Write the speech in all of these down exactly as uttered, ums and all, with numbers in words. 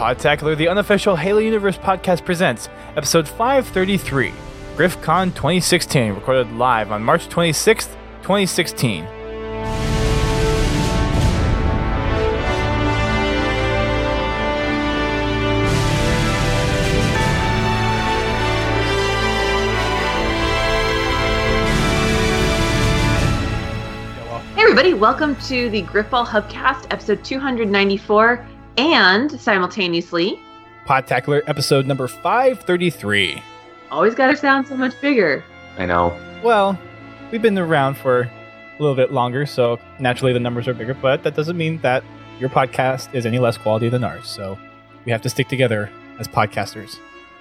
Podtacular, the unofficial Halo Universe podcast, presents episode five thirty-three, GriffCon twenty sixteen, recorded live on March twenty-sixth, twenty sixteen. Hey everybody, welcome to the Griffball Hubcast, episode two ninety-four, and simultaneously, Podtacular, episode number five thirty-three. Always gotta sound so much bigger. I know. Well, we've been around for a little bit longer, so naturally the numbers are bigger, but that doesn't mean that your podcast is any less quality than ours, so we have to stick together as podcasters.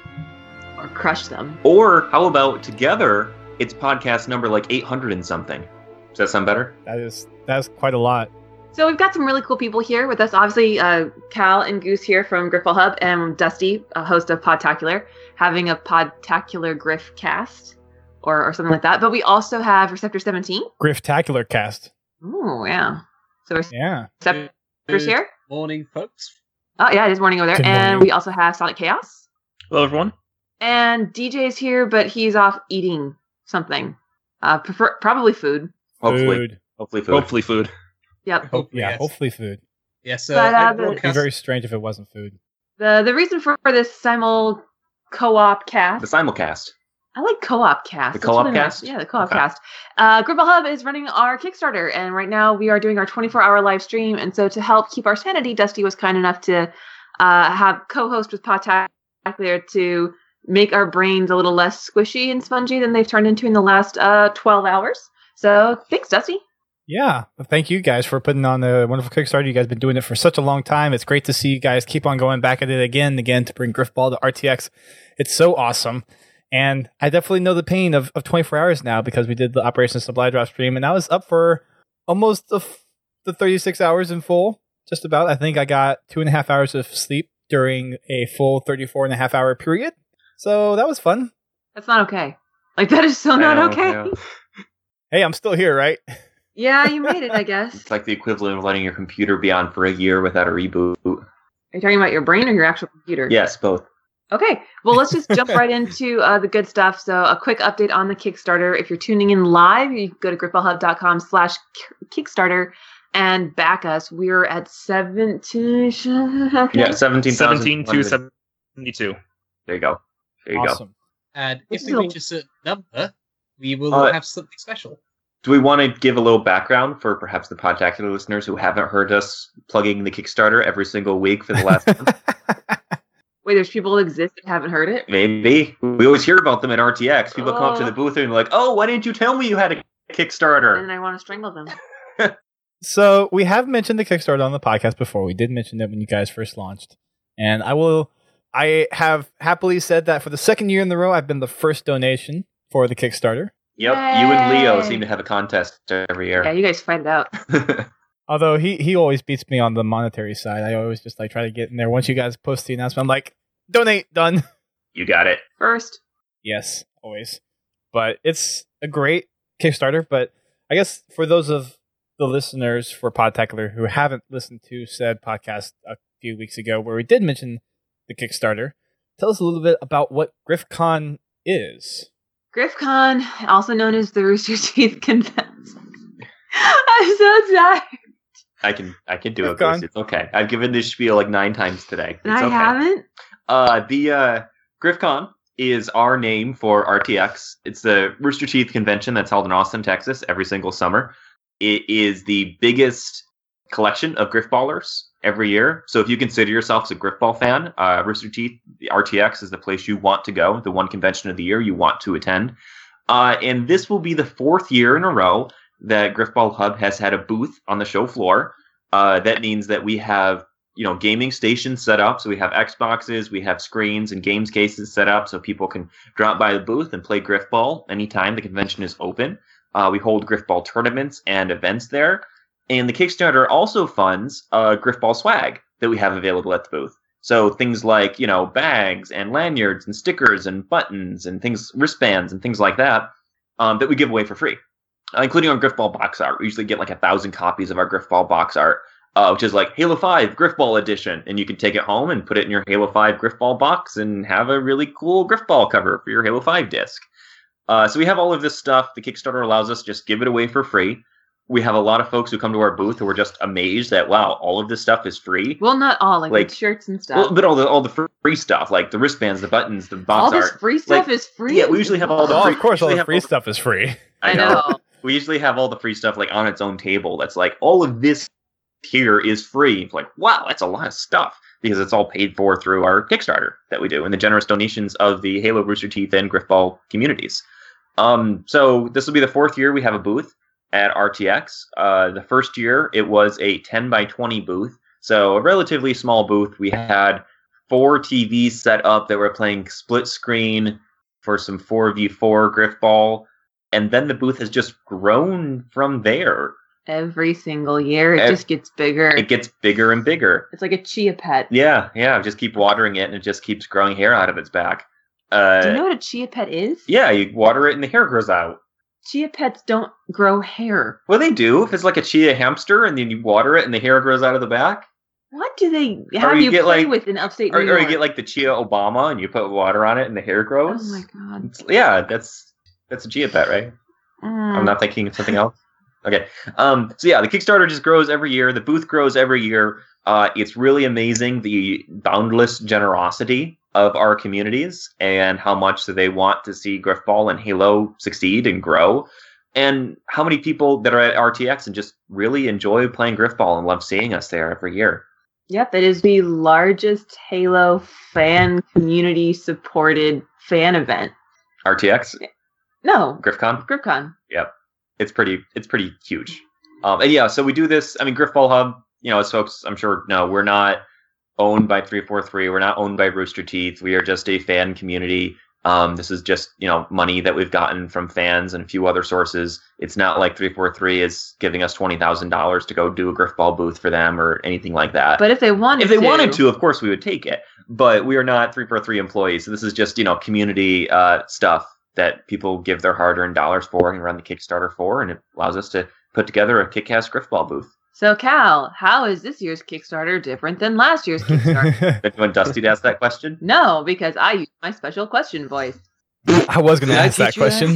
Or crush them. Or how about together, it's podcast number like eight hundred and something. Does that sound better? That is that is quite a lot. So we've got some really cool people here with us. Obviously, uh, Cal and Goose here from Griffball Hub, and Dusty, a host of Podtacular, having a Podtacular Griff cast, or, or something like that. But we also have Receptor seventeen. Grifftacular cast. Oh, yeah. So Yeah. Receptor's here. Morning, folks. Oh, yeah, it is morning over there. Good And morning. we also have Sonic Chaos. Hello, everyone. And D J's here, but he's off eating something. Uh, prefer- probably food. Hopefully. Food. Hopefully food. Hopefully, food. Yep. Hopefully, Yeah, yes. hopefully food. Yes, uh, But, uh, I the- It'd be broadcast- very strange if it wasn't food. The the reason for this simul co-op cast. The simulcast. I like co-op cast. The That's co-op really nice. cast? Yeah, the co-op Okay. cast. Uh, Griffball Hub is running our Kickstarter, and right now we are doing our twenty-four hour live stream. And so to help keep our sanity, Dusty was kind enough to uh, have co-host with Podtacular to make our brains a little less squishy and spongy than they've turned into in the last uh, twelve hours. So thanks, Dusty. Yeah, well, thank you guys for putting on the wonderful Kickstarter. You guys have been doing it for such a long time. It's great to see you guys keep on going back at it again and again to bring Griffball to R T X. It's so awesome. And I definitely know the pain of, of twenty-four hours now because we did the Operation Supply Drop stream, and I was up for almost the, f- the thirty-six hours in full, just about. I think I got two and a half hours of sleep during a full thirty-four and a half hour period. So that was fun. That's not okay. Like, that is so I not know, okay. yeah. Hey, I'm still here, right? Yeah, you made it, I guess. It's like the equivalent of letting your computer be on for a year without a reboot. Are you talking about your brain or your actual computer? Yes, both. Okay, well, let's just jump right into uh, the good stuff. So a quick update on the Kickstarter. If you're tuning in live, you can go to griffballhub.com slash Kickstarter and back us. We're at seventeen. Okay. Yeah, seventeen thousand. seventeen to seventy-two. There you go. There you go. Awesome. And Which if is we a- reach a certain number, we will Uh, have something special. Do we want to give a little background for perhaps the Podtacular listeners who haven't heard us plugging the Kickstarter every single week for the last month? Wait, there's people that exist that haven't heard it? Maybe. We always hear about them at R T X. People come up to Oh. the booth and they're like, oh, why didn't you tell me you had a Kickstarter? And I want to strangle them. So we have mentioned the Kickstarter on the podcast before. We did mention it when you guys first launched. And I will, I have happily said that for the second year in a row, I've been the first donation for the Kickstarter. Yep, you and Leo Yay. seem to have a contest every Yeah, year. you guys fight it out. Although he, he always beats me on the monetary side. I always just like try to get in there. Once you guys post the announcement, I'm like, donate, done. You got it. First. Yes, always. But it's a great Kickstarter. But I guess for those of the listeners for Podtacular who haven't listened to said podcast a few weeks ago where we did mention the Kickstarter, tell us a little bit about what GriffCon is. GriffCon, also known as the Rooster Teeth Convention. I'm so tired. I can I can do it, Gone. Grace. It's okay. I've given this spiel like nine times today. It's And I okay. haven't. Uh, the uh, GriffCon is our name for R T X. It's the Rooster Teeth convention that's held in Austin, Texas, every single summer. It is the biggest collection of Griffballers every year. So if you consider yourself as a Griffball fan, uh, Rooster Teeth, the R T X is the place you want to go, the one convention of the year you want to attend. Uh, and this will be the fourth year in a row that Griffball Hub has had a booth on the show floor. Uh, that means that we have, you know, gaming stations set up. So we have Xboxes, we have screens and games cases set up so people can drop by the booth and play Griffball anytime the convention is open. Uh, we hold Griffball tournaments and events there. And the Kickstarter also funds uh, Griffball swag that we have available at the booth. So things like, you know, bags and lanyards and stickers and buttons and things, wristbands and things like that, um, that we give away for free, uh, including our Griffball box art. We usually get like a thousand copies of our Griffball box art. uh, which is like Halo five Griffball Edition. And you can take it home and put it in your Halo five Griffball box and have a really cool Griffball cover for your Halo five disc. Uh, so we have all of this stuff. The Kickstarter allows us to just give it away for free. We have a lot of folks who come to our booth who are just amazed that, wow, all of this stuff is free. Well, not all, like, Like- the shirts and stuff. Well, but all the all the free stuff, like the wristbands, the buttons, the box all this art. free stuff like, is free. yeah, we usually have all the Oh, free- of course, all usually the have free all the- stuff is free. I know. We usually have all the free stuff like on its own table. That's like all of this here is free. It's like, wow, that's a lot of stuff because it's all paid for through our Kickstarter that we do and the generous donations of the Halo, Rooster Teeth, and Griffball communities. Um, so this will be the fourth year we have a booth at R T X. Uh, the first year it was a ten by twenty booth, so a relatively small booth. We had four T Vs set up that were playing split screen for some four v four Griffball, and then the booth has just grown from there. Every single year, it Ev- just gets bigger. It gets bigger and bigger. It's like a chia pet. Yeah, yeah. Just keep watering it, and it just keeps growing hair out of its back. Uh, Do you know what a chia pet is? yeah, you water it, and the hair grows out. Chia pets don't grow hair. Well, they do. If it's like a chia hamster, and then you water it, and the hair grows out of the back. What do they have you you, get, play like- with in upstate Or, New or York? you get like the Chia Obama, and you put water on it, and the hair oh grows. my god! It's- yeah, that's that's a Chia pet, right? Mm. I'm not thinking of something else. Okay. Um. So yeah, the Kickstarter just grows every year. The booth grows every year. Uh, it's really amazing the boundless generosity of our communities and how much they want to see Griffball and Halo succeed and grow, and how many people that are at R T X and just really enjoy playing Griffball and love seeing us there every year. Yep, it is the largest Halo fan community supported fan event. R T X, No, GriffCon. GripCon. Yep. It's pretty it's pretty huge. Um, and yeah, so we do this. I mean, Griffball Hub, you know, as folks I'm sure know, we're not owned by three forty-three. We're not owned by Rooster Teeth. We are just a fan community. Um, this is just, you know, money that we've gotten from fans and a few other sources. It's not like three forty-three is giving us twenty thousand dollars to go do a Griffball booth for them or anything like that. But if they wanted if they to, wanted to, of course, we would take it. But we are not three forty-three employees. So this is just, you know, community uh, stuff that people give their hard-earned dollars for and run the Kickstarter for, and it allows us to put together a kick-ass Griffball booth. So Cal, how is this year's Kickstarter different than last year's Kickstarter? Did you want Dusty to ask that question? No, because I use my special question voice. I was going to Did I ask that teach you question,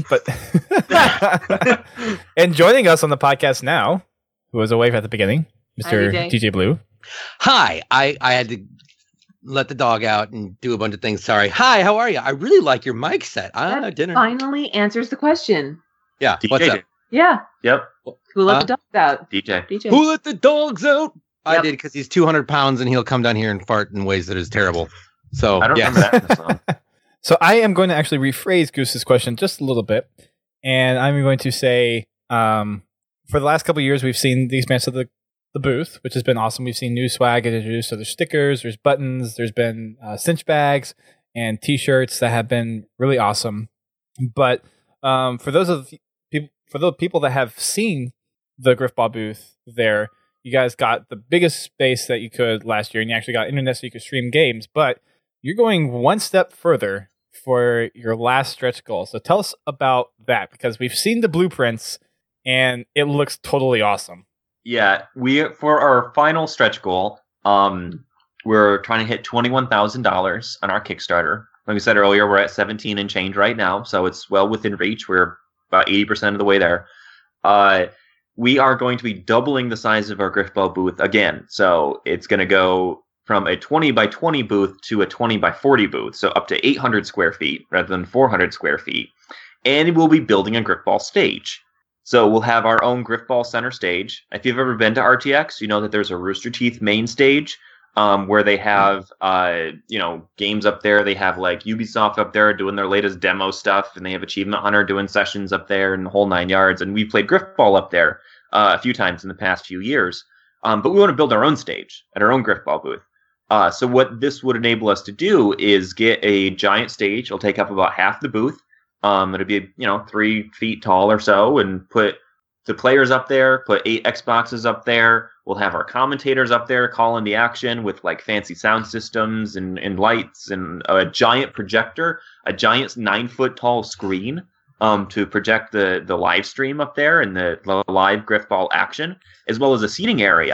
but and joining us on the podcast now, who was away at the beginning, Mister Hi, D J. D J Blue. Hi, I, I had to let the dog out and do a bunch of things. Sorry. Hi, how are you? I really like your mic set. Ah, That dinner. finally answers the question. Yeah. D J. What's up? Yeah, Yep, who let Huh? the dogs out? D J. D J. Who let the dogs out? I Yep. did because he's two hundred pounds and he'll come down here and fart in ways that is terrible. So I don't yeah. remember that in the song. So I am going to actually rephrase Goose's question just a little bit, and I'm going to say, um, for the last couple of years, we've seen the expanse of the, the booth, which has been awesome. We've seen new swag introduced. So there's stickers, there's buttons, there's been uh, cinch bags and T-shirts that have been really awesome. But um, for those of people, for those people that have seen the Griffball booth there, you guys got the biggest space that you could last year, and you actually got internet so you could stream games. But you're going one step further for your last stretch goal. So tell us about that, because we've seen the blueprints and it looks totally awesome. Yeah, we for our final stretch goal, um, we're trying to hit twenty-one thousand dollars on our Kickstarter. Like we said earlier, we're at seventeen and change right now, so it's well within reach. We're about eighty percent of the way there. Uh, we are going to be doubling the size of our Griffball booth again. So it's going to go from a twenty by twenty booth to a twenty by forty booth, so up to eight hundred square feet rather than four hundred square feet. And we'll be building a Griffball stage. So we'll have our own Griffball center stage. If you've ever been to R T X, you know that there's a Rooster Teeth main stage um, where they have, uh, you know, games up there. They have like Ubisoft up there doing their latest demo stuff, and they have Achievement Hunter doing sessions up there and the whole nine yards. And we played Griffball up there uh, a few times in the past few years. Um, but we want to build our own stage at our own Griffball booth. Uh, so what this would enable us to do is get a giant stage. It'll take up about half the booth. Um, it'll be, you know, three feet tall or so, and put the players up there, put eight Xboxes up there. We'll have our commentators up there calling the action with like fancy sound systems and, and lights and a giant projector, a giant nine foot tall screen um, to project the, the live stream up there and the, the live Griffball action, as well as a seating area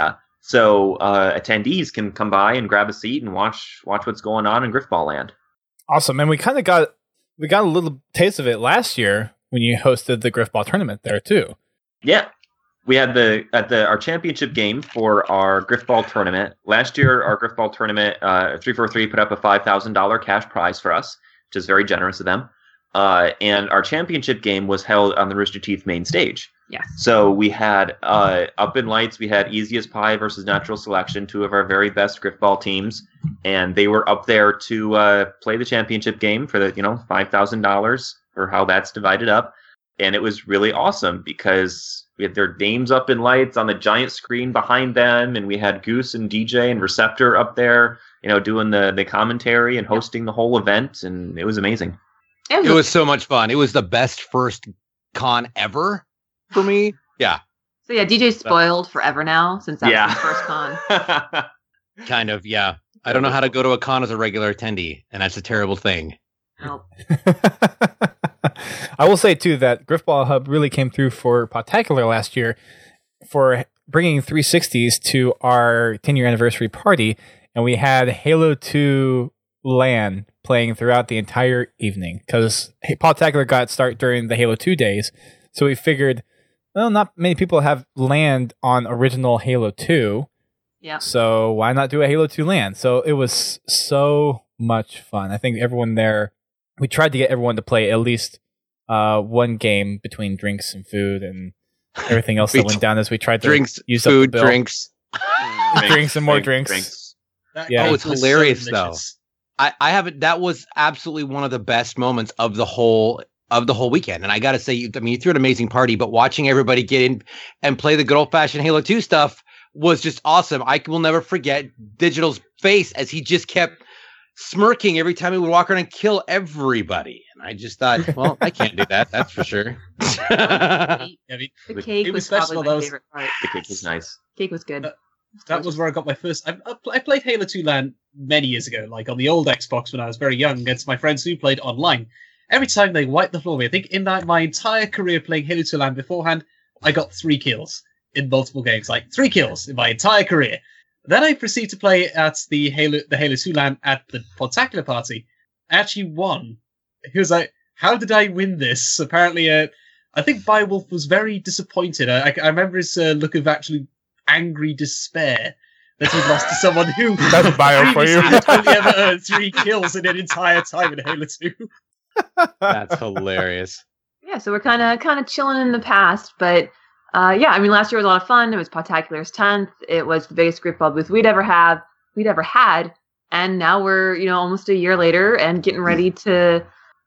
so uh, attendees can come by and grab a seat and watch watch what's going on in Griffball Land. Awesome. And we kind of got we got a little taste of it last year when you hosted the Griffball tournament there too. Yeah. We had the at the our championship game for our Griffball tournament. Last year, our Griffball tournament, uh, three forty-three put up a five thousand dollars cash prize for us, which is very generous of them. Uh, and our championship game was held on the Rooster Teeth main stage. Yes. So we had uh, Up in Lights, we had Easy as Pie versus Natural Selection, two of our very best Griffball teams, and they were up there to uh, play the championship game for the you know five thousand dollars for how that's divided up. And it was really awesome because we had their names up in lights on the giant screen behind them, and we had Goose and D J and Receptor up there, you know, doing the, the commentary and hosting the whole event, and it was amazing. It was so much fun. It was the best first con ever for me. Yeah. So yeah, D J's spoiled forever now since that Yeah. was his first con. Kind of, yeah. I don't know how to go to a con as a regular attendee, and that's a terrible thing. Nope. I will say too that Griffball Hub really came through for Podtacular last year for bringing three sixties to our ten year anniversary party, and we had Halo two LAN playing throughout the entire evening because Podtacular got start during the Halo two days, so we figured, well, not many people have LAN on original Halo two, Yeah. so why not do a Halo two LAN? So it was so much fun. I think everyone there, we tried to get everyone to play at least uh, one game between drinks and food and everything else that went down as we tried to Drinks, use food, up the bill. drinks. Drinks and more drinks. That Yeah. cake Oh, it's was hilarious, so though. delicious. I, I haven't. That was absolutely one of the best moments of the whole of the whole weekend. And I got to say, you, I mean, you threw an amazing party, but watching everybody get in and play the good old fashioned Halo two stuff was just awesome. I will never forget Digital's face as he just kept smirking every time he would walk around and kill everybody. And I just thought, well, I can't do that. That's for sure. I mean, The cake It was, was special, probably my that was- favorite part. The cake was nice. Cake was good. Uh, that was where I got my first. I, I pl- I played Halo two LAN many years ago, like on the old Xbox when I was very young, against my friends who played online. Every time they wiped the floor with me, I think in that my entire career playing Halo two LAN beforehand, I got three kills in multiple games, like three kills in my entire career. Then I proceeded to play at the Halo the Halo two LAN at the Podtacular party. I actually won. He was like, "How did I win this?" Apparently, uh, I think Beowulf was very disappointed. I, I, I remember his uh, look of actually angry despair that he'd lost to someone who That's bio for you. previously had only ever earned three kills in an entire time in Halo two. That's hilarious. Yeah, so we're kind of kind of chilling in the past, but uh, yeah, I mean, last year was a lot of fun. It was Podtacular's tenth. It was the biggest Griffball booth we'd ever have, we'd ever had, and now we're you know almost a year later and getting ready to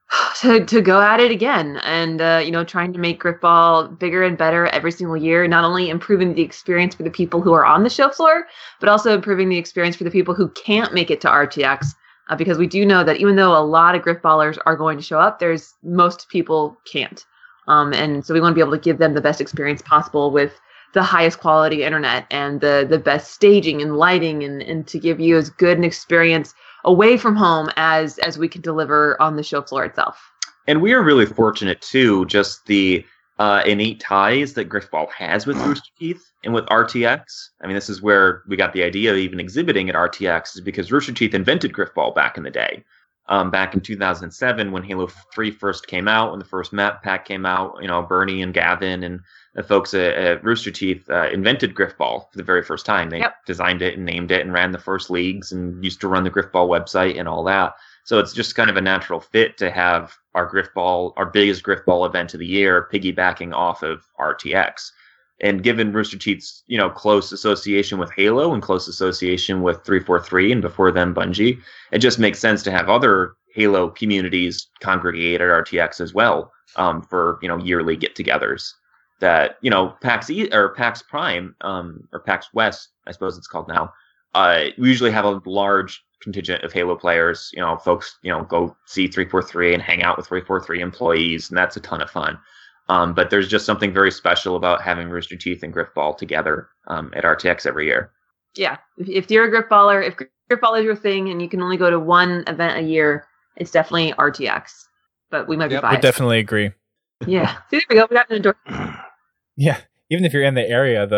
to to go at it again, and uh, you know trying to make Griffball bigger and better every single year. Not only improving the experience for the people who are on the show floor, but also improving the experience for the people who can't make it to R T X. Uh, because we do know that even though a lot of Griffballers are going to show up, there's most people can't. Um, and so we want to be able to give them the best experience possible with the highest quality internet and the the best staging and lighting, and, and to give you as good an experience away from home as as we can deliver on the show floor itself. And we are really fortunate too, just the uh, innate ties that Griffball has with Rooster Teeth and with R T X. I mean, this is where we got the idea of even exhibiting at R T X, is because Rooster Teeth invented Griffball back in the day. Um, back in two thousand seven, when Halo three first came out, when the first map pack came out, you know, Bernie and Gavin and the folks at, at Rooster Teeth uh, invented Griffball for the very first time. They Yep. designed it and named it and ran the first leagues and used to run the Griffball website and all that. So it's just kind of a natural fit to have our Griffball, our biggest Griffball event of the year, piggybacking off of R T X. And given Rooster Teeth's, you know, close association with Halo and close association with three forty-three and before them Bungie, it just makes sense to have other Halo communities congregate at R T X as well, um, for, you know, yearly get-togethers. That, you know, PAX e- or PAX Prime, um, or PAX West, I suppose it's called now. Uh, we usually have a large contingent of Halo players. You know, folks, you know, go see three forty-three and hang out with three forty-three employees, and that's a ton of fun. Um, but there's just something very special about having Rooster Teeth and Griffball together um, at R T X every year. Yeah, if, if you're a Griffballer, if Griffball is your thing and you can only go to one event a year, it's definitely R T X. But we might Yep, be I biased. definitely agree. Yeah. See, there we go. We got an endorsement. Yeah, even if you're in the area, though,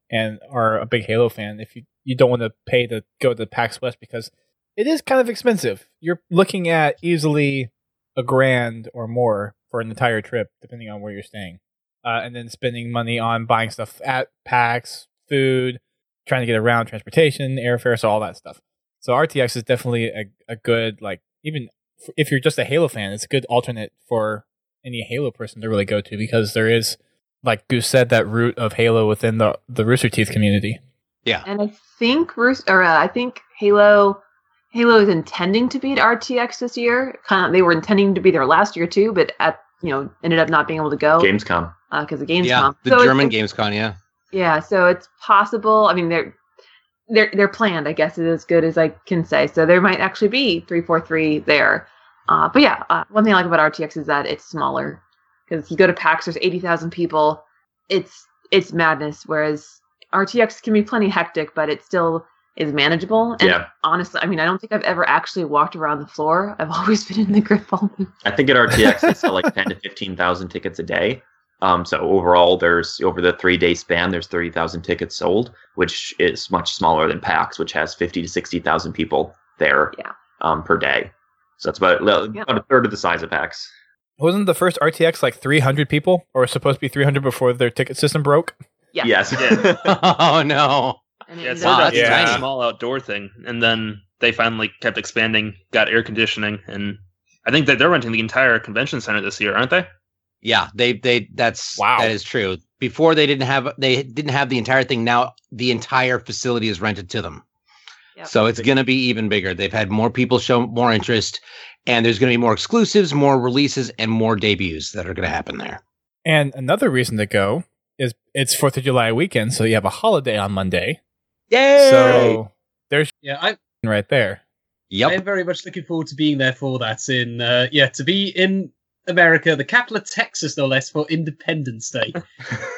and are a big Halo fan, if you, you don't want to pay to go to PAX West because it is kind of expensive. You're looking at easily a grand or more for an entire trip, depending on where you're staying. Uh, and then spending money on buying stuff at PAX, food, trying to get around, transportation, airfare, so all that stuff. So R T X is definitely a, a good, like, even if you're just a Halo fan, it's a good alternate for any Halo person to really go to because there is, like Goose said, that root of Halo within the, the Rooster Teeth community. Yeah. And I think Roost- or uh, I think Halo Halo is intending to be at R T X this year. Kind of, they were intending to be there last year too, but at you know ended up not being able to go Gamescom. because uh, of Gamescom. Yeah, the so German it's, Gamescom, yeah. Yeah, so it's possible. I mean, they're they're they're planned. I guess is as good as I can say. So there might actually be three forty-three there. Uh, but yeah, uh, one thing I like about R T X is that it's smaller because you go to PAX, there's eighty thousand people. It's it's madness. Whereas R T X can be plenty hectic, but it still is manageable. And Yeah. honestly, I mean, I don't think I've ever actually walked around the floor. I've always been in the grip ball. I think at R T X they sell like ten to fifteen thousand tickets a day. Um, so overall, there's over the three day span, there's thirty thousand tickets sold, which is much smaller than PAX, which has fifty to sixty thousand people there Yeah. um, per day. So that's about, about Yep. a third of the size of PAX. Wasn't the first R T X like three hundred people, or was supposed to be three hundred before their ticket system broke? Yeah. Yes. Yeah. Oh no. And it Yeah, it ended started up- out as a Yeah. tiny, small outdoor thing, and then they finally kept expanding, got air conditioning, and I think that they're renting the entire convention center this year, aren't they? Yeah, they they that's Wow. that is true. Before they didn't have they didn't have the entire thing. Now the entire facility is rented to them. Yep. So it's going to be even bigger. They've had more people show more interest, and there's going to be more exclusives, more releases, and more debuts that are going to happen there. And another reason to go is it's fourth of July weekend, so you have a holiday on Monday. Yay! So there's Yeah, I right there. Yep. I'm very much looking forward to being there for that. In uh, yeah, to be in America, the capital of Texas, no less, for Independence Day. Oh,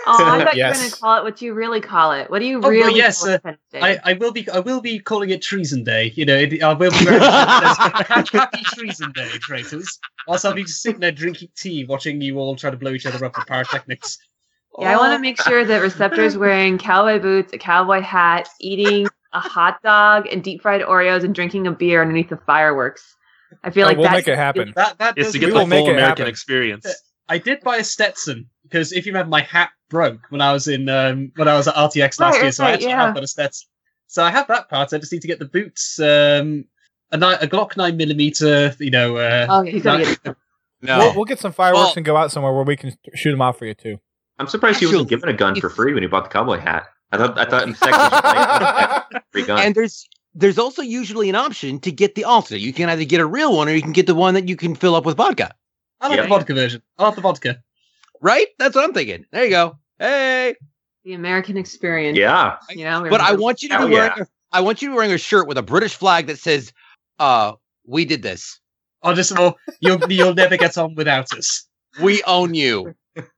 I thought you were Yes. going to call it what you really call it. What do you Oh, well, really yes, call uh, Independence Day? I, I will be I will be calling it Treason Day. You know, it, I will be wearing happy, happy Treason Day, traitors. Whilst I'll be just sitting there drinking tea, watching you all try to blow each other up with pyrotechnics. Yeah, I want to make sure that Receptor's wearing cowboy boots, a cowboy hat, eating a hot dog and deep fried Oreos, and drinking a beer underneath the fireworks. I feel Oh, like we'll that make it happen. That that It's does to get We the will make full it American happen. experience. I did buy a Stetson because if you remember, my hat broke when I was in um, when I was at R T X last Right, year, so I right, actually yeah. have got a Stetson. So I have that part. I just need to get the boots, um, a, ni- a Glock nine millimeter. You know, uh, Oh, yeah, he's gonna ni- get No. We'll, we'll get some fireworks Well- and go out somewhere where we can shoot them off for you too. I'm surprised he Actually, wasn't given a gun for if- free when he bought the cowboy hat. I thought I thought in Texas free gun. And there's there's also usually an option to get the alternate. You can either get a real one or you can get the one that you can fill up with vodka. I like Yeah. the vodka version. I like the vodka. Right? That's what I'm thinking. There you go. Hey. the American experience. yeah. You know, But I want you to be Hell wearing yeah. a, I want you to be wearing a shirt with a British flag that says, uh, we did this. Or just more, you'll you'll never get on without us. We own you.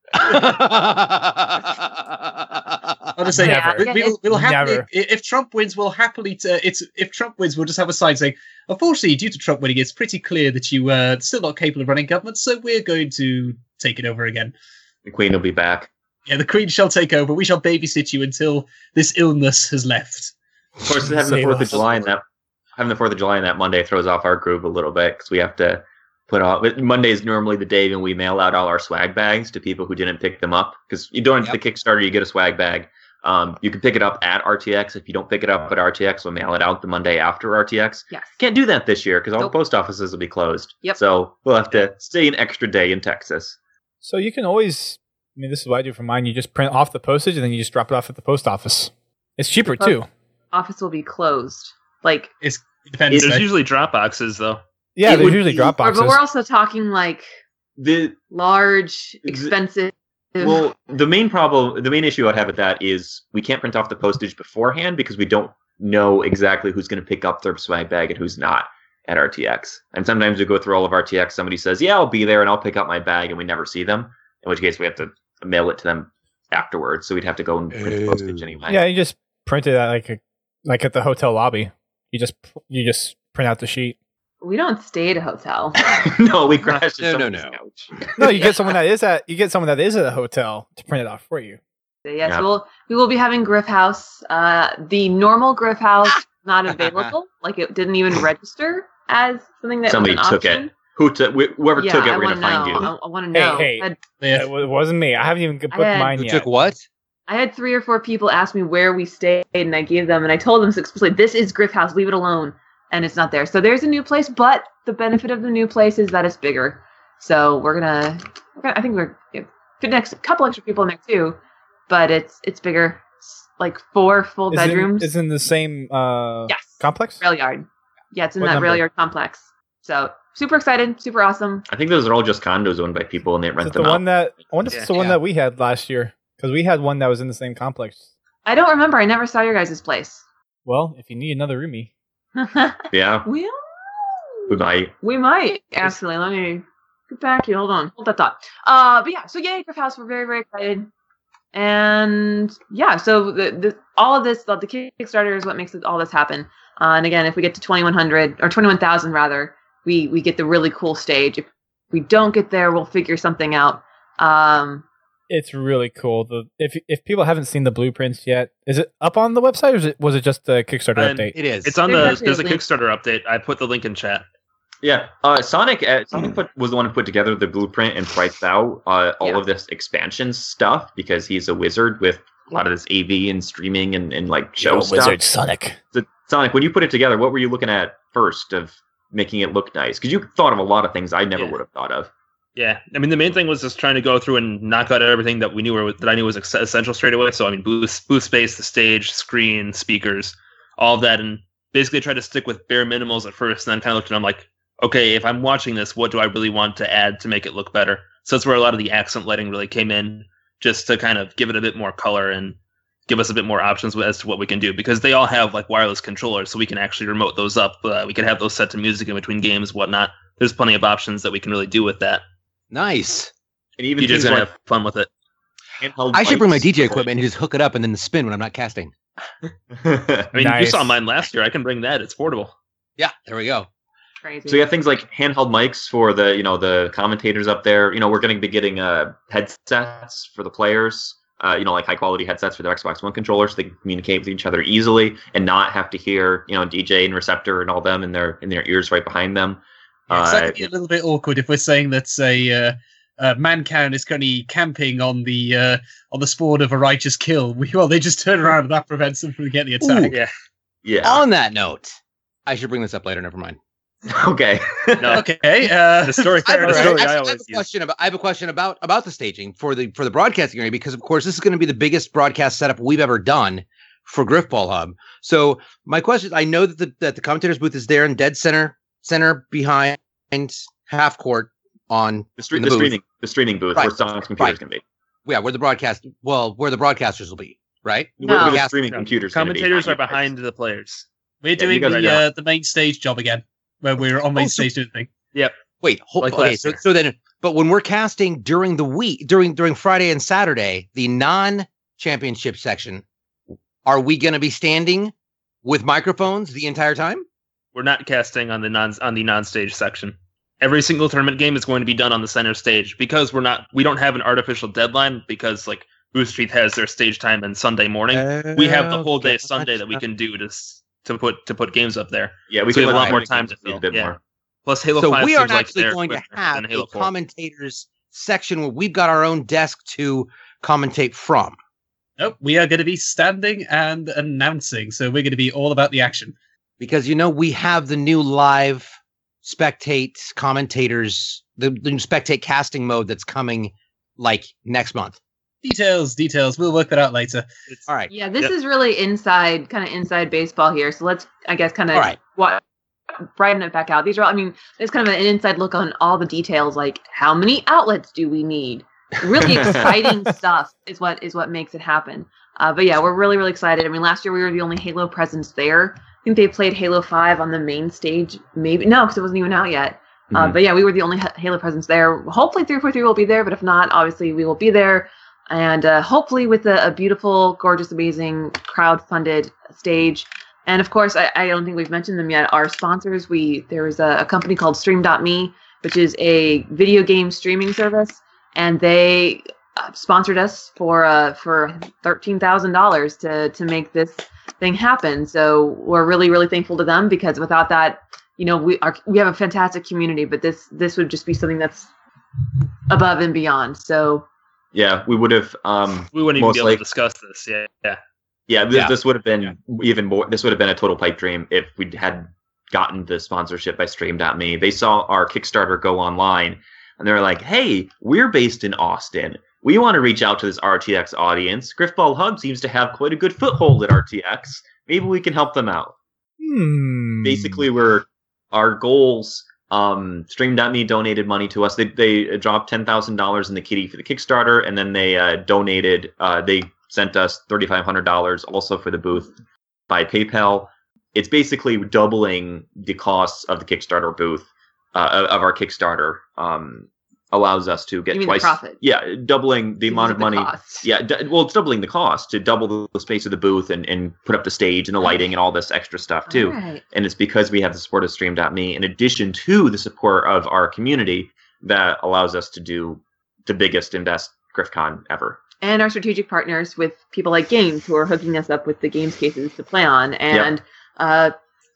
I'll just say, Never. we- we'll, we'll happily, Never. if if Trump wins, we'll happily. T- it's if Trump wins, we'll just have a sign saying, "Unfortunately, due to Trump winning, it's pretty clear that you are still not capable of running government, so we're going to take it over again. The Queen will be back. Yeah, the Queen shall take over. We shall babysit you until this illness has left." Of course, having the Save Fourth of us. July and that having the Fourth of July and that Monday throws off our groove a little bit because we have to put out. Monday is normally the day when we mail out all our swag bags to people who didn't pick them up because you don't Yep. the Kickstarter you get a swag bag. Um, you can pick it up at R T X. If you don't pick it up at R T X, we'll mail it out the Monday after R T X. Yes. Can't do that this year because all Nope. the post offices will be closed. Yep. So we'll have to stay an extra day in Texas. So you can always, I mean, this is what I do for mine. You just print off the postage and then you just drop it off at the post office. It's cheaper too. Office will be closed. Like, It's it depends. There's though. usually drop boxes, though. Yeah, It there's would usually be- drop or, boxes. but we're also talking like The large, The- expensive. Well, the main problem, the main issue I'd have with that is we can't print off the postage beforehand because we don't know exactly who's going to pick up their swag bag and who's not at R T X. And sometimes we go through all of R T X, somebody says, yeah, I'll be there and I'll pick up my bag, and we never see them, in which case we have to mail it to them afterwards. So we'd have to go and print the postage Ooh. anyway. Yeah, you just print it at like a, like at the hotel lobby. You just you just print out the sheet. we don't stay at a hotel. No, we crashed No, at no, somebody's no. couch. No, you get someone that is at you get someone that is at a hotel to print it off for you. So yes, Yeah. we'll we will be having Griff House. Uh, the normal Griff House not available. Like it didn't even register as something that Somebody was an took option. it. Who took? wh- Whoever Yeah, took it, I we're want gonna to find know. you. I, I want to Hey, know. hey. I, had, Yeah. It wa- wasn't me. I haven't even booked had- mine Who yet. took what? I had three or four people ask me where we stayed, and I gave them, and I told them explicitly, "This is Griff House. Leave it alone." And it's not there. So there's a new place, but the benefit of the new place is that it's bigger. So we're gonna, we're gonna I think we're yeah, fit next a couple extra people in there too, but it's it's bigger. It's like four full Is bedrooms. in, is in the same uh, yes. complex? Rail yard. Yeah, it's in What that number? rail yard complex. So super excited, super awesome. I think those are all just condos owned by people, and they Is rent it them the out. one that I wonder if it's the one Yeah. that we had last year because we had one that was in the same complex. I don't remember. I never saw your guys' place. Well, if you need another roomie, Yeah, we we might. we might actually. Let me get back to you. Hold on. Hold that thought. Uh, but yeah. So yay, Griff House. We're very very excited. And yeah, so the, the all of this, the, the Kickstarter is what makes it, all this happen. Uh, and again, if we get to twenty-one hundred or twenty-one thousand rather, we we get the really cool stage. If we don't get there, we'll figure something out. Um, it's really cool. The if if people haven't seen the blueprints yet, is it up on the website or is it, was it just the Kickstarter Um, update? It is. It's on There's the actually there's a a link. Kickstarter update. I put the link in chat. Yeah, uh, Sonic. Uh, Sonic put, was the one who put together the blueprint and priced out uh, all Yeah. of this expansion stuff because he's a wizard with a lot of this A V and streaming and, and like show Yo, stuff. Wizard Sonic. So, Sonic, when you put it together, what were you looking at first of making it look nice? Because you thought of a lot of things I never Yeah. would have thought of. Yeah, I mean the main thing was just trying to go through and knock out everything that we knew were that I knew was ex- essential straight away. So I mean booth booth space, the stage, screen, speakers, all of that, and basically tried to stick with bare minimals at first, and then kind of looked at them like, okay, if I'm watching this, what do I really want to add to make it look better? So that's where a lot of the accent lighting really came in, just to kind of give it a bit more color and give us a bit more options as to what we can do, because they all have like wireless controllers, so we can actually remote those up. Uh, we can have those set to music in between games, whatnot. There's plenty of options that we can really do with that. Nice. And even You just things gonna like have fun with it. handheld I should bring my mics. D J equipment and just hook it up and then spin when I'm not casting. I mean, you Nice. saw mine last year. I can bring that. It's portable. Yeah, there we go. crazy. So you have things like handheld mics for the you know the commentators up there. You know we're going to be getting uh, headsets for the players. Uh, you know like high quality headsets for their Xbox One controllers, so they can communicate with each other easily and not have to hear you know D J and receptor and all them in their in their ears right behind them. Yeah, it's Uh, going to be a little bit awkward if we're saying that a uh, uh, Mankind is currently camping on the uh, on the spawn of a righteous kill. We, well, they just turn around and that prevents them from getting the attack. Yeah. yeah. On that note, I should bring this up later. Never mind. Okay. No. Okay. Uh, The story. I have, the a- story actually, I I have always a use. question about. I have a question about about the staging for the for the broadcasting area because of course this is going to be the biggest broadcast setup we've ever done for Griffball Hub. So my question: I know that the that the commentators booth is there in dead center center behind half court on The, stre- in the booth. streaming the streaming booth Right. where Sonic's computers Right. can be. Yeah, where the broadcast well where the broadcasters will be. Right. No. Where, where the Yes. streaming No. computers gonna be Commentators are you guys. behind the players. we're you doing guys the know. uh, the main stage job again, where we're on main Oh, so- stage doing the thing. Wait, hold, Like okay. last So, year. so then, but when we're casting during the week, during during Friday and Saturday, the non-championship section, are we going to be standing with microphones the entire time? We're not casting on the non on the non-stage section. Every single tournament game is going to be done on the center stage because we're not. We don't have an artificial deadline because like Booth Street has their stage time on Sunday morning. we have the whole day Okay, Sunday that we gotcha. can do to s- to put to put games up there. Yeah, we So can we have a let lot more the time to games be a fill, bit yeah. more. Plus, Halo So Five we seems aren't like actually they're going to quicker have than a Halo Four. commentators section where we've got our own desk to commentate from. Nope, we are going to be standing and announcing, so we're going to be all about the action. Because you know we have the new live spectate commentators, the, the new spectate casting mode that's coming like next month. Details, details. We'll work that out later. It's- All right. Yeah, this Yep. is really inside, kind of inside baseball here. So let's, I guess, kind of All right. what brighten it back out. These are, all, I mean, there's kind of an inside look on all the details, like how many outlets do we need? Really exciting stuff is what is what makes it happen. Uh, but yeah, we're really really excited. I mean, last year we were the only Halo presence there. I think they played Halo five on the main stage. Maybe no, because it wasn't even out yet. Uh, Mhm. but yeah, we were the only H- Halo presence there. Hopefully, three forty-three will be there, but if not, obviously we will be there. And uh, hopefully with a, a beautiful, gorgeous, amazing crowd-funded stage. And of course, I, I don't think we've mentioned them yet. Our sponsors, we there is a, a company called Stream dot me, which is a video game streaming service, and they uh, sponsored us for uh, for thirteen thousand dollars to to make this thing happen. So we're really really thankful to them, because without that, you know, we are we have a fantastic community, but this this would just be something that's above and beyond. So yeah, we would have. Um, we wouldn't even most be able like- to discuss this. Yeah, yeah. Yeah, this, Yeah. this would have been Yeah. even more. This would have been a total pipe dream if we had gotten the sponsorship by Stream dot me. They saw our Kickstarter go online, and they were like, "Hey, we're based in Austin. We want to reach out to this R T X audience. Griffball Hub seems to have quite a good foothold at R T X. Maybe we can help them out." Hmm. Basically, we're our goals. Um, Stream dot me donated money to us. They they dropped ten thousand dollars in the kitty for the Kickstarter, and then they uh, donated. Uh, they sent us thirty five hundred dollars also for the booth by PayPal. It's basically doubling the costs of the Kickstarter booth uh, of our Kickstarter. Um, allows us to get You mean the twice. profit? Yeah, doubling the amount of The money. cost. Yeah, d- well, it's doubling the cost to double the, the space of the booth and, and put up the stage and the lighting and all this extra stuff too. All right. And it's because we have the support of Stream dot me in addition to the support of our community that allows us to do the biggest and best GriffCon ever. And our strategic partners with people like Games, who are hooking us up with the games cases to play on. And uh,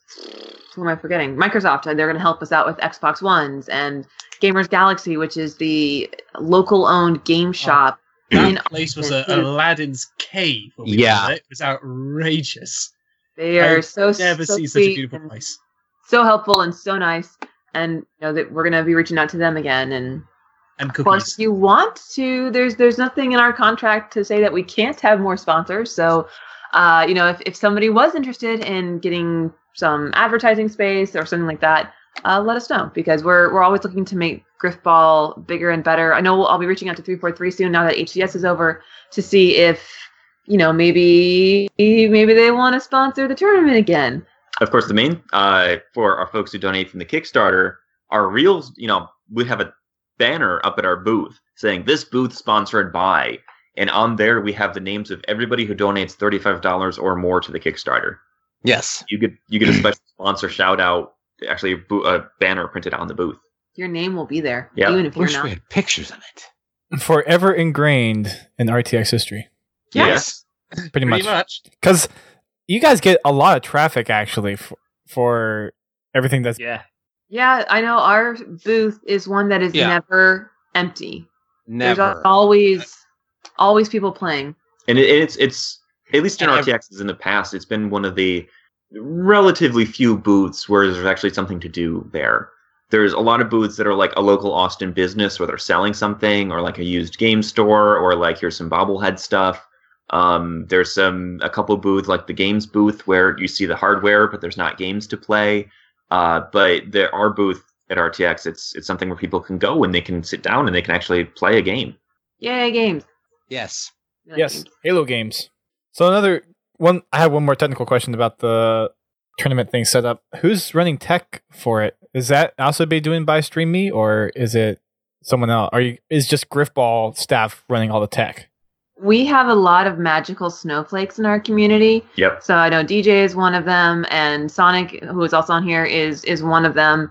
who am I forgetting? Microsoft. They're going to help us out with Xbox Ones, and Gamers Galaxy, which is the local-owned game shop. That in place was a Austin. Aladdin's cave. when we Yeah. did it. It was outrageous. They are I've so Never so seen such a sweet beautiful and place. so helpful and so nice. And you know that we're going to be reaching out to them again. And And of course, cookies. if you want to, there's there's nothing in our contract to say that we can't have more sponsors. So, uh, you know, if, if somebody was interested in getting some advertising space or something like that, uh, let us know, because we're we're always looking to make Griffball bigger and better. I know I'll be reaching out to three forty-three soon now that H C S is over to see if, you know, maybe maybe they want to sponsor the tournament again. Of course, the main uh, for our folks who donate from the Kickstarter, our reels, you know, we have a banner up at our booth saying this booth sponsored by, and on there we have the names of everybody who donates thirty-five dollars or more to the Kickstarter. Yes. You get you get a special sponsor shout out, actually a, bo- a banner printed on the booth. Your name will be there, Yeah. even if you're Wish not. we had pictures of it. Forever ingrained in R T X history, Yes. pretty, Pretty much. much. Because you guys get a lot of traffic actually for, for everything that's Yeah. Yeah, I know our booth is one that is Yeah. never empty. There's Never. always always people playing. And it, it's it's at least in And R T Xs in the past, it's been one of the relatively few booths where there's actually something to do there. There's a lot of booths that are like a local Austin business where they're selling something, or like a used game store, or like here's some bobblehead stuff. Um, there's some a couple booths like the games booth where you see the hardware, but there's not games to play. Uh, but there our booth at R T X, it's it's something where people can go and they can sit down and they can actually play a game. Yay, games. Yes. We like yes, games. Halo games. So another one. I have one more technical question about the tournament thing set up. Who's running tech for it? Is that also be doing by StreamMe, or is it someone else? Are you is just Griffball staff running all the tech? We have a lot of magical snowflakes in our community. Yep. So I know D J is one of them, and Sonic, who is also on here, is is one of them.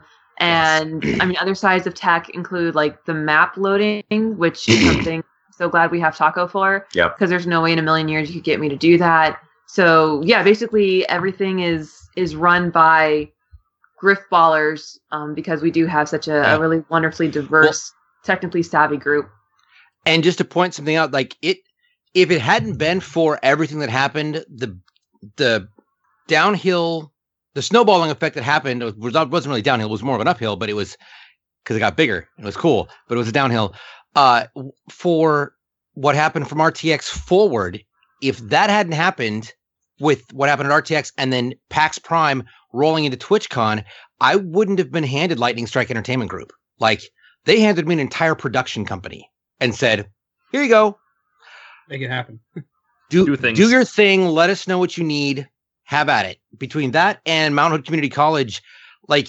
And I mean, other sides of tech include like the map loading, which is something I'm so glad we have Taco for. Yep. Because there's no way in a million years you could get me to do that. So yeah, basically everything is is run by Griffballers, um, because we do have such a, Yeah. a really wonderfully diverse, technically savvy group. And just to point something out, like it, if it hadn't been for everything that happened, the the downhill, the snowballing effect that happened was not, wasn't really downhill. It was more of an uphill, but it was because it got bigger. It was cool, but it was a downhill. Uh, for what happened from R T X forward, if that hadn't happened with what happened at R T X and then PAX Prime rolling into TwitchCon, I wouldn't have been handed Lightning Strike Entertainment Group. Like they handed me an entire production company and said, "Here you go. Make it happen. Do Do things. do your thing. Let us know what you need. Have at it." Between that and Mount Hood Community College, like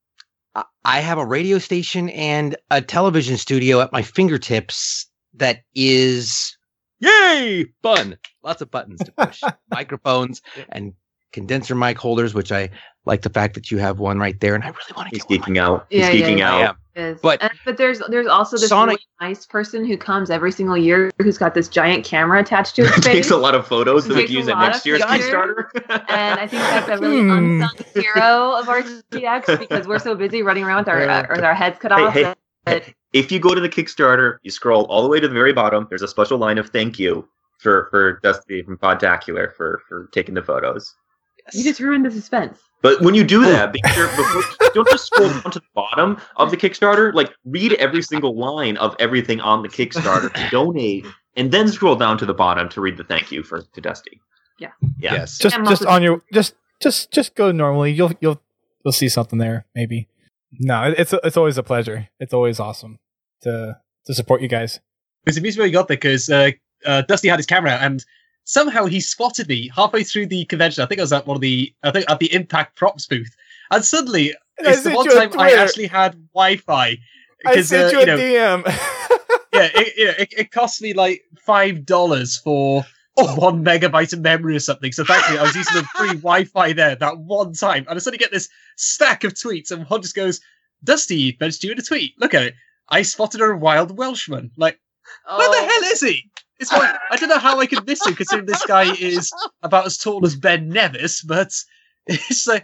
I- I have a radio station and a television studio at my fingertips that is yay fun. Lots of buttons to push, microphones and condenser mic holders, which I like the fact that you have one right there, and I really want to He's get one. geeking out. He's Yeah, yeah, geeking yeah. out. I am. Is. But- and, but there's there's also this Sonic- really nice person who comes every single year who's got this giant camera attached to his face. Takes a lot of photos that we Takes can use a at lot next of year's pictures. Kickstarter. And I think that's a really Hmm. unsung hero of R T X because we're so busy running around with our Yeah. uh, with our heads cut Hey, off. hey, that- that- If you go to the Kickstarter, you scroll all the way to the very bottom. There's a special line of thank you for for Dusty from Podtacular for for taking the photos. you just ruined the suspense. But when you do that, be sure before, don't just scroll down to the bottom of the Kickstarter. Like, read every single line of everything on the Kickstarter to donate, and then scroll down to the bottom to read the thank you for to Dusty. Yeah. Yeah. Yes. Just And just also- on your just just just go normally. You'll you'll you'll see something there maybe. No, it- it's it's always a pleasure. It's always awesome to to support you guys. It's amusing where you got there because uh, uh, Dusty had his camera out and somehow he spotted me halfway through the convention. I think I was at one of the, I think at the Impact Props booth, and suddenly And I it's the sent one you a time I Twitter. actually had Wi-Fi. I Because sent uh, you a you know, D M. yeah, it, you know, it, it cost me like five dollars for one megabyte of memory or something. So thankfully, I was using the free Wi-Fi there that one time, and I suddenly get this stack of tweets, and one just goes, "Dusty mentioned you in a tweet. Look at it. I spotted a wild Welshman. Like, where the Oh, hell is he? It's like, I don't know how I could miss him, considering this guy is about as tall as Ben Nevis. But it's like,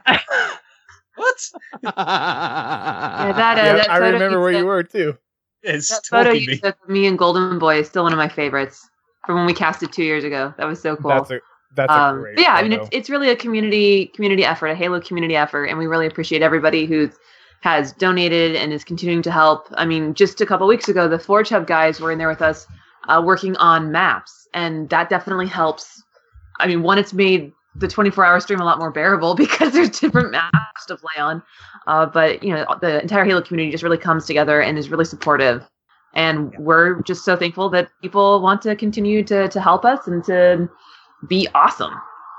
what? Yeah, that, uh, Yeah, that I photo remember you where took- you were too. It's That photo talking you me. took of me and Golden Boy is still one of my favorites from when we casted two years ago. That was so cool. That's a that's a Um, great. but yeah, I mean, photo. it's it's really a community community effort, a Halo community effort, and we really appreciate everybody who has donated and is continuing to help. I mean, just a couple weeks ago, the Forge Hub guys were in there with us, uh, working on maps, and that definitely helps. I mean, one, it's made the twenty-four hour stream a lot more bearable because there's different maps to play on. Uh, but you know, the entire Halo community just really comes together and is really supportive. And we're just so thankful that people want to continue to to help us and to be awesome.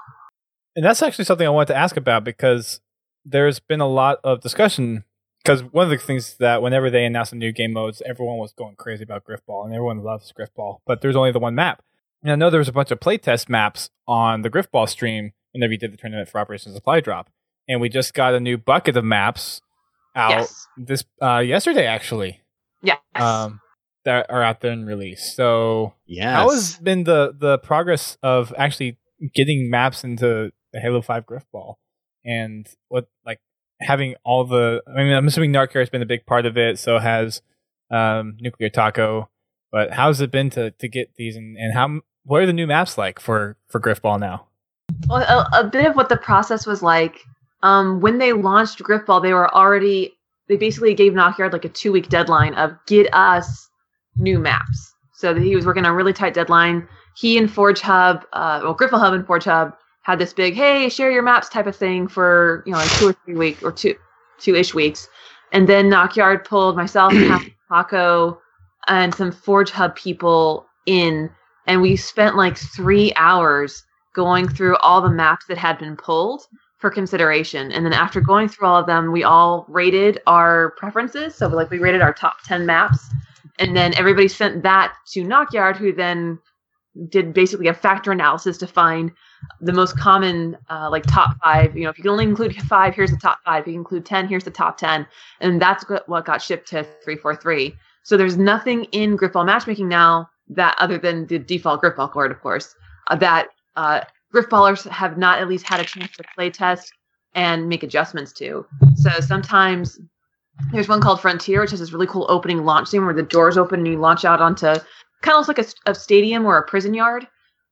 And that's actually something I wanted to ask about because there's been a lot of discussion. Because one of the things that whenever they announced the new game modes, everyone was going crazy about Griffball, and everyone loves Griffball. But there's only the one map. And I know there was a bunch of playtest maps on the Griffball stream whenever you did the tournament for Operation Supply Drop. And we just got a new bucket of maps out Yes. this uh, yesterday, actually, Yes. um, that are out there in release. So Yes. how has been the the progress of actually getting maps into the Halo five Griffball, and what like having all the? I mean, I'm assuming Narcare has been a big part of it. So has um, Nuclear Taco. But how's it been to, to get these, and, and how what are the new maps like for for Griffball now? Well, a, a bit of what the process was like. Um, when they launched Griffball, they were already they basically gave Knockyard like a two week deadline of get us new maps. So that he was working on a really tight deadline. He and Forge Hub, uh, well, Griffball Hub and Forge Hub had this big, hey, share your maps type of thing for you know like two or three weeks or two two ish weeks, and then Knockyard pulled myself and Happy Taco and some Forge Hub people in, and we spent like three hours going through all the maps that had been pulled for consideration. And then after going through all of them, we all rated our preferences. So like we rated our top ten maps, and then everybody sent that to Knockyard, who then did basically a factor analysis to find the most common, uh, like top five. You know, if you can only include five, here's the top five. If you can include ten, here's the top ten. And that's what got shipped to three forty-three. So there's nothing in Griffball matchmaking now that, other than the default Griffball cord, of course, uh, that uh, Griffballers have not at least had a chance to play test and make adjustments to. So sometimes there's one called Frontier, which has this really cool opening launch scene where the doors open and you launch out onto kind of looks like a, a stadium or a prison yard.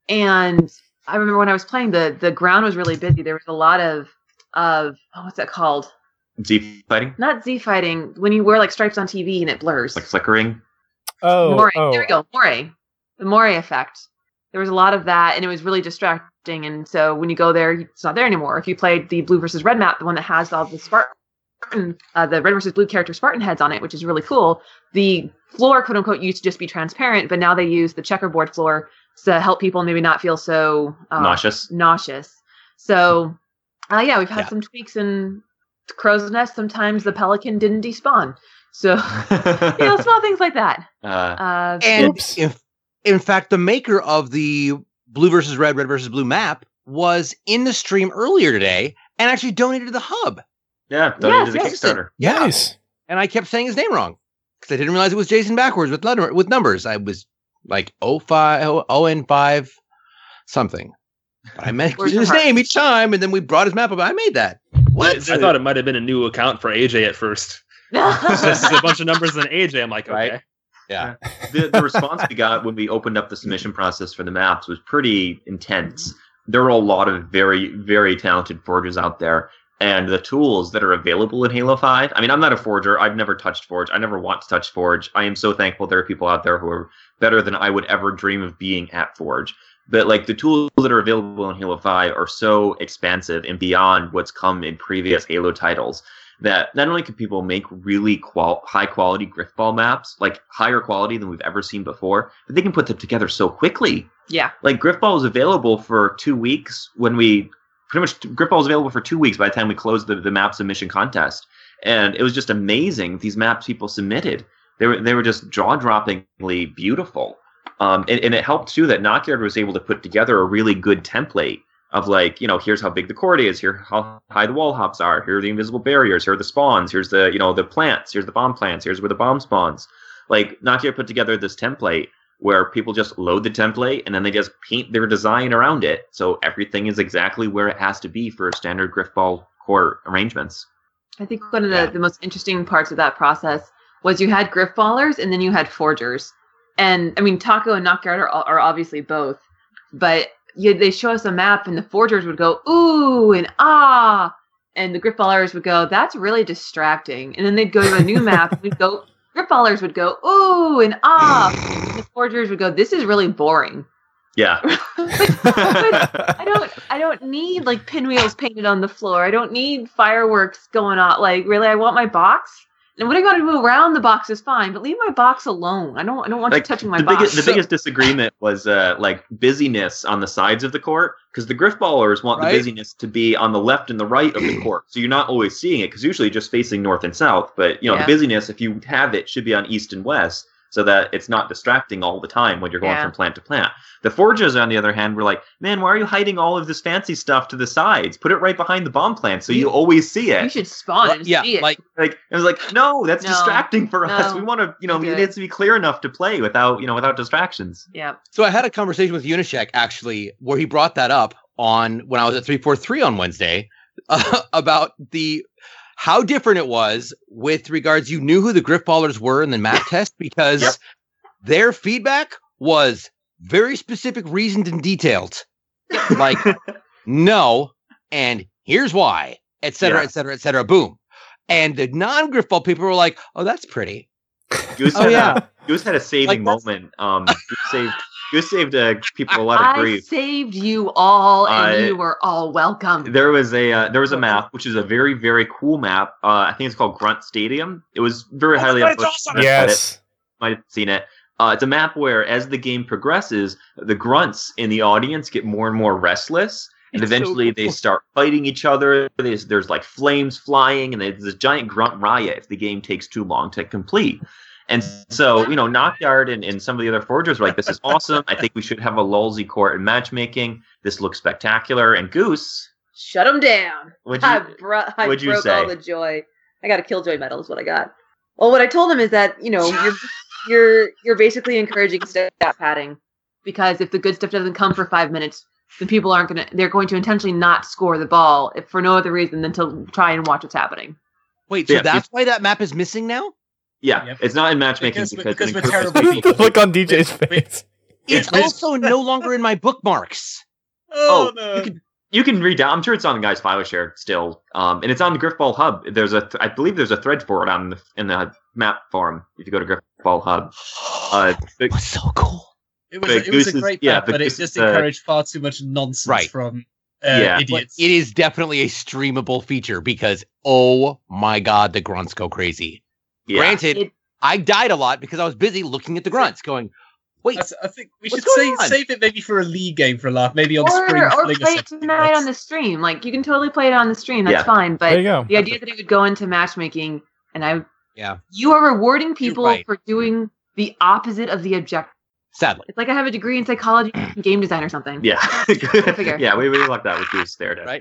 And I remember when I was playing, the the ground was really busy. There was a lot of of oh, what's that called? Z fighting, Not Z fighting. When you wear like stripes on T V and it blurs. like flickering. Oh, Moray. oh. There we go. Moray. The Moray effect. There was a lot of that, and it was really distracting. And so when you go there, it's not there anymore. If you played the Blue versus Red map, the one that has all the Spartan, uh, the Red versus Blue character Spartan heads on it, which is really cool, the floor, quote unquote, used to just be transparent, but now they use the checkerboard floor to help people maybe not feel so uh, Nauseous. nauseous. So, uh, yeah, we've had Yeah. some tweaks in Crow's Nest. Sometimes the Pelican didn't despawn. So, you know, small things like that. uh, Uh, And Oops. in, in fact, the maker of the blue versus red, red versus blue map was in the stream earlier today and actually donated to the hub. yeah, donated to the yes, Kickstarter. Yeah. Nice. and I kept saying his name wrong because I didn't realize it was Jason backwards with letter, with numbers. I was like oh five, oh and five something. But I meant Where's his your heart? name each time, and then we brought his map up. I made that. What? I, I thought it might have been a new account for A J at first. It's just a bunch of numbers and A J. I'm like, okay. Right. Yeah. the, the response we got when we opened up the submission process for the maps was pretty intense. There were a lot of very, very talented forgers out there, and the tools that are available in Halo five. I mean, I'm not a forger. I've never touched Forge. I never want to touch Forge. I am so thankful there are people out there who are better than I would ever dream of being at Forge. But like the tools that are available in Halo five are so expansive and beyond what's come in previous Halo titles, that not only can people make really qual- high quality Griffball maps, like higher quality than we've ever seen before, but they can put them together so quickly. Yeah. Like Griffball was available for two weeks when we pretty much Griffball was available for two weeks by the time we closed the, the map submission contest. And it was just amazing. These maps people submitted, they were, they were just jaw droppingly beautiful. Um, and, and it helped too that Knockyard was able to put together a really good template of like, you know, here's how big the court is, here how high the wall hops are, here are the invisible barriers, here are the spawns, here's the, you know, the plants, here's the bomb plants, here's where the bomb spawns. Like, Nokia put together this template where people just load the template and then they just paint their design around it. So everything is exactly where it has to be for standard Griffball core arrangements. I think one of the, Yeah. the most interesting parts of that process was you had Griffballers and then you had Forgers. And, I mean, Taco and Knockyard are, are obviously both, but you, they show us a map and the Forgers would go, ooh, and ah, and the Griffballers would go, that's really distracting. And then they'd go to a new map and we'd go, Griffballers would go, ooh, and ah, and the Forgers would go, this is really boring. Yeah. I don't I don't need like pinwheels painted on the floor. I don't need fireworks going on. Like, really, I want my box. And what I got to move around the box is fine, but leave my box alone. I don't I don't want Like, you touching my the box. biggest, the biggest disagreement was uh, like busyness on the sides of the court, because the Griffballers want Right. the busyness to be on the left and the right of the court, so you're not always seeing it, because usually just facing north and south. But you know, Yeah. the busyness, if you have it, should be on east and west, so that it's not distracting all the time when you're going Yeah. from plant to plant. The Forges, on the other hand, were like, man, why are you hiding all of this fancy stuff to the sides? Put it right behind the bomb plant so you, You- always see it. You should spawn it and yeah, see it. like Like, it was like, no, that's No, distracting for us. no, We want to, you know, you're it good. needs to be clear enough to play without, you know, without distractions. yeah. So I had a conversation with Unishek actually, where he brought that up on when I was at three forty-three on Wednesday uh, about the how different it was with regards. You knew who the Griffballers were in the map test because Yep. their feedback was very specific, reasoned, and detailed. Like, no, and here's why, et cetera, Yeah. et cetera, et cetera. Boom. And the non-Griffball people were like, "Oh, that's pretty." Goose Oh, had yeah. a, Goose had a saving Like, that's- moment. Um, Goose saved Goose saved uh, people a lot of I grief. saved you all, and Uh, you were all welcome. There was a uh, there was a map which is a very very cool map. Uh, I think it's called Grunt Stadium. It was very highly God, it's upvoted. awesome. I read it. Yes. Might have seen it. Uh, it's a map where, as the game progresses, the grunts in the audience get more and more restless, and It's so eventually they cool. start fighting each other. There's, there's like flames flying, and there's this giant grunt riot if the game takes too long to complete. And so, you know, Knockyard and, and some of the other forgers were like, this is awesome. I think we should have a lulzy court in matchmaking. This looks spectacular. And Goose, Shut them down. what'd I, you, bro- I what'd you broke say? all the joy. I got a killjoy medal is what I got. Well, what I told him is that, you know, you're you're you're basically encouraging stat padding, because if the good stuff doesn't come for five minutes, then people aren't gonna they're going to intentionally not score the ball if for no other reason than to try and watch what's happening. Wait, so Yeah, that's why that map is missing now? yeah, Yep. it's not in matchmaking Because- because, because it we're encourages terrible people- The look on D J's face. It's Yeah. also no longer in my bookmarks. Oh, no. you can you can read down. I'm sure it's on the guy's file share still, um, and it's on the Griffball Hub. There's a, th- I believe there's a thread for it on the, in the map forum. If you go to Griffball Hub, uh, but- It was so cool. It was, but it was a Goose is- great yeah, map, but but it Goose just is, uh, encouraged far too much nonsense Right. from uh, Yeah. But idiots. it is definitely a streamable feature because, oh my god, the grunts go crazy. yeah, Granted, It- I died a lot because I was busy looking at the grunts going, wait, I, th- I think we What's should going save, on? save it maybe for a league game for a laugh, maybe on Or, Spring or Fling play it something. tonight That's- on the stream. Like, you can totally play it on the stream. That's Yeah. fine. But There you go. the idea that it would go into matchmaking, and I, Yeah. you are rewarding people right. for doing the opposite of the objective. sadly. It's like I have a degree in psychology and game design or something. yeah, figure. yeah. We we lucked out with Goose there. To, Right. to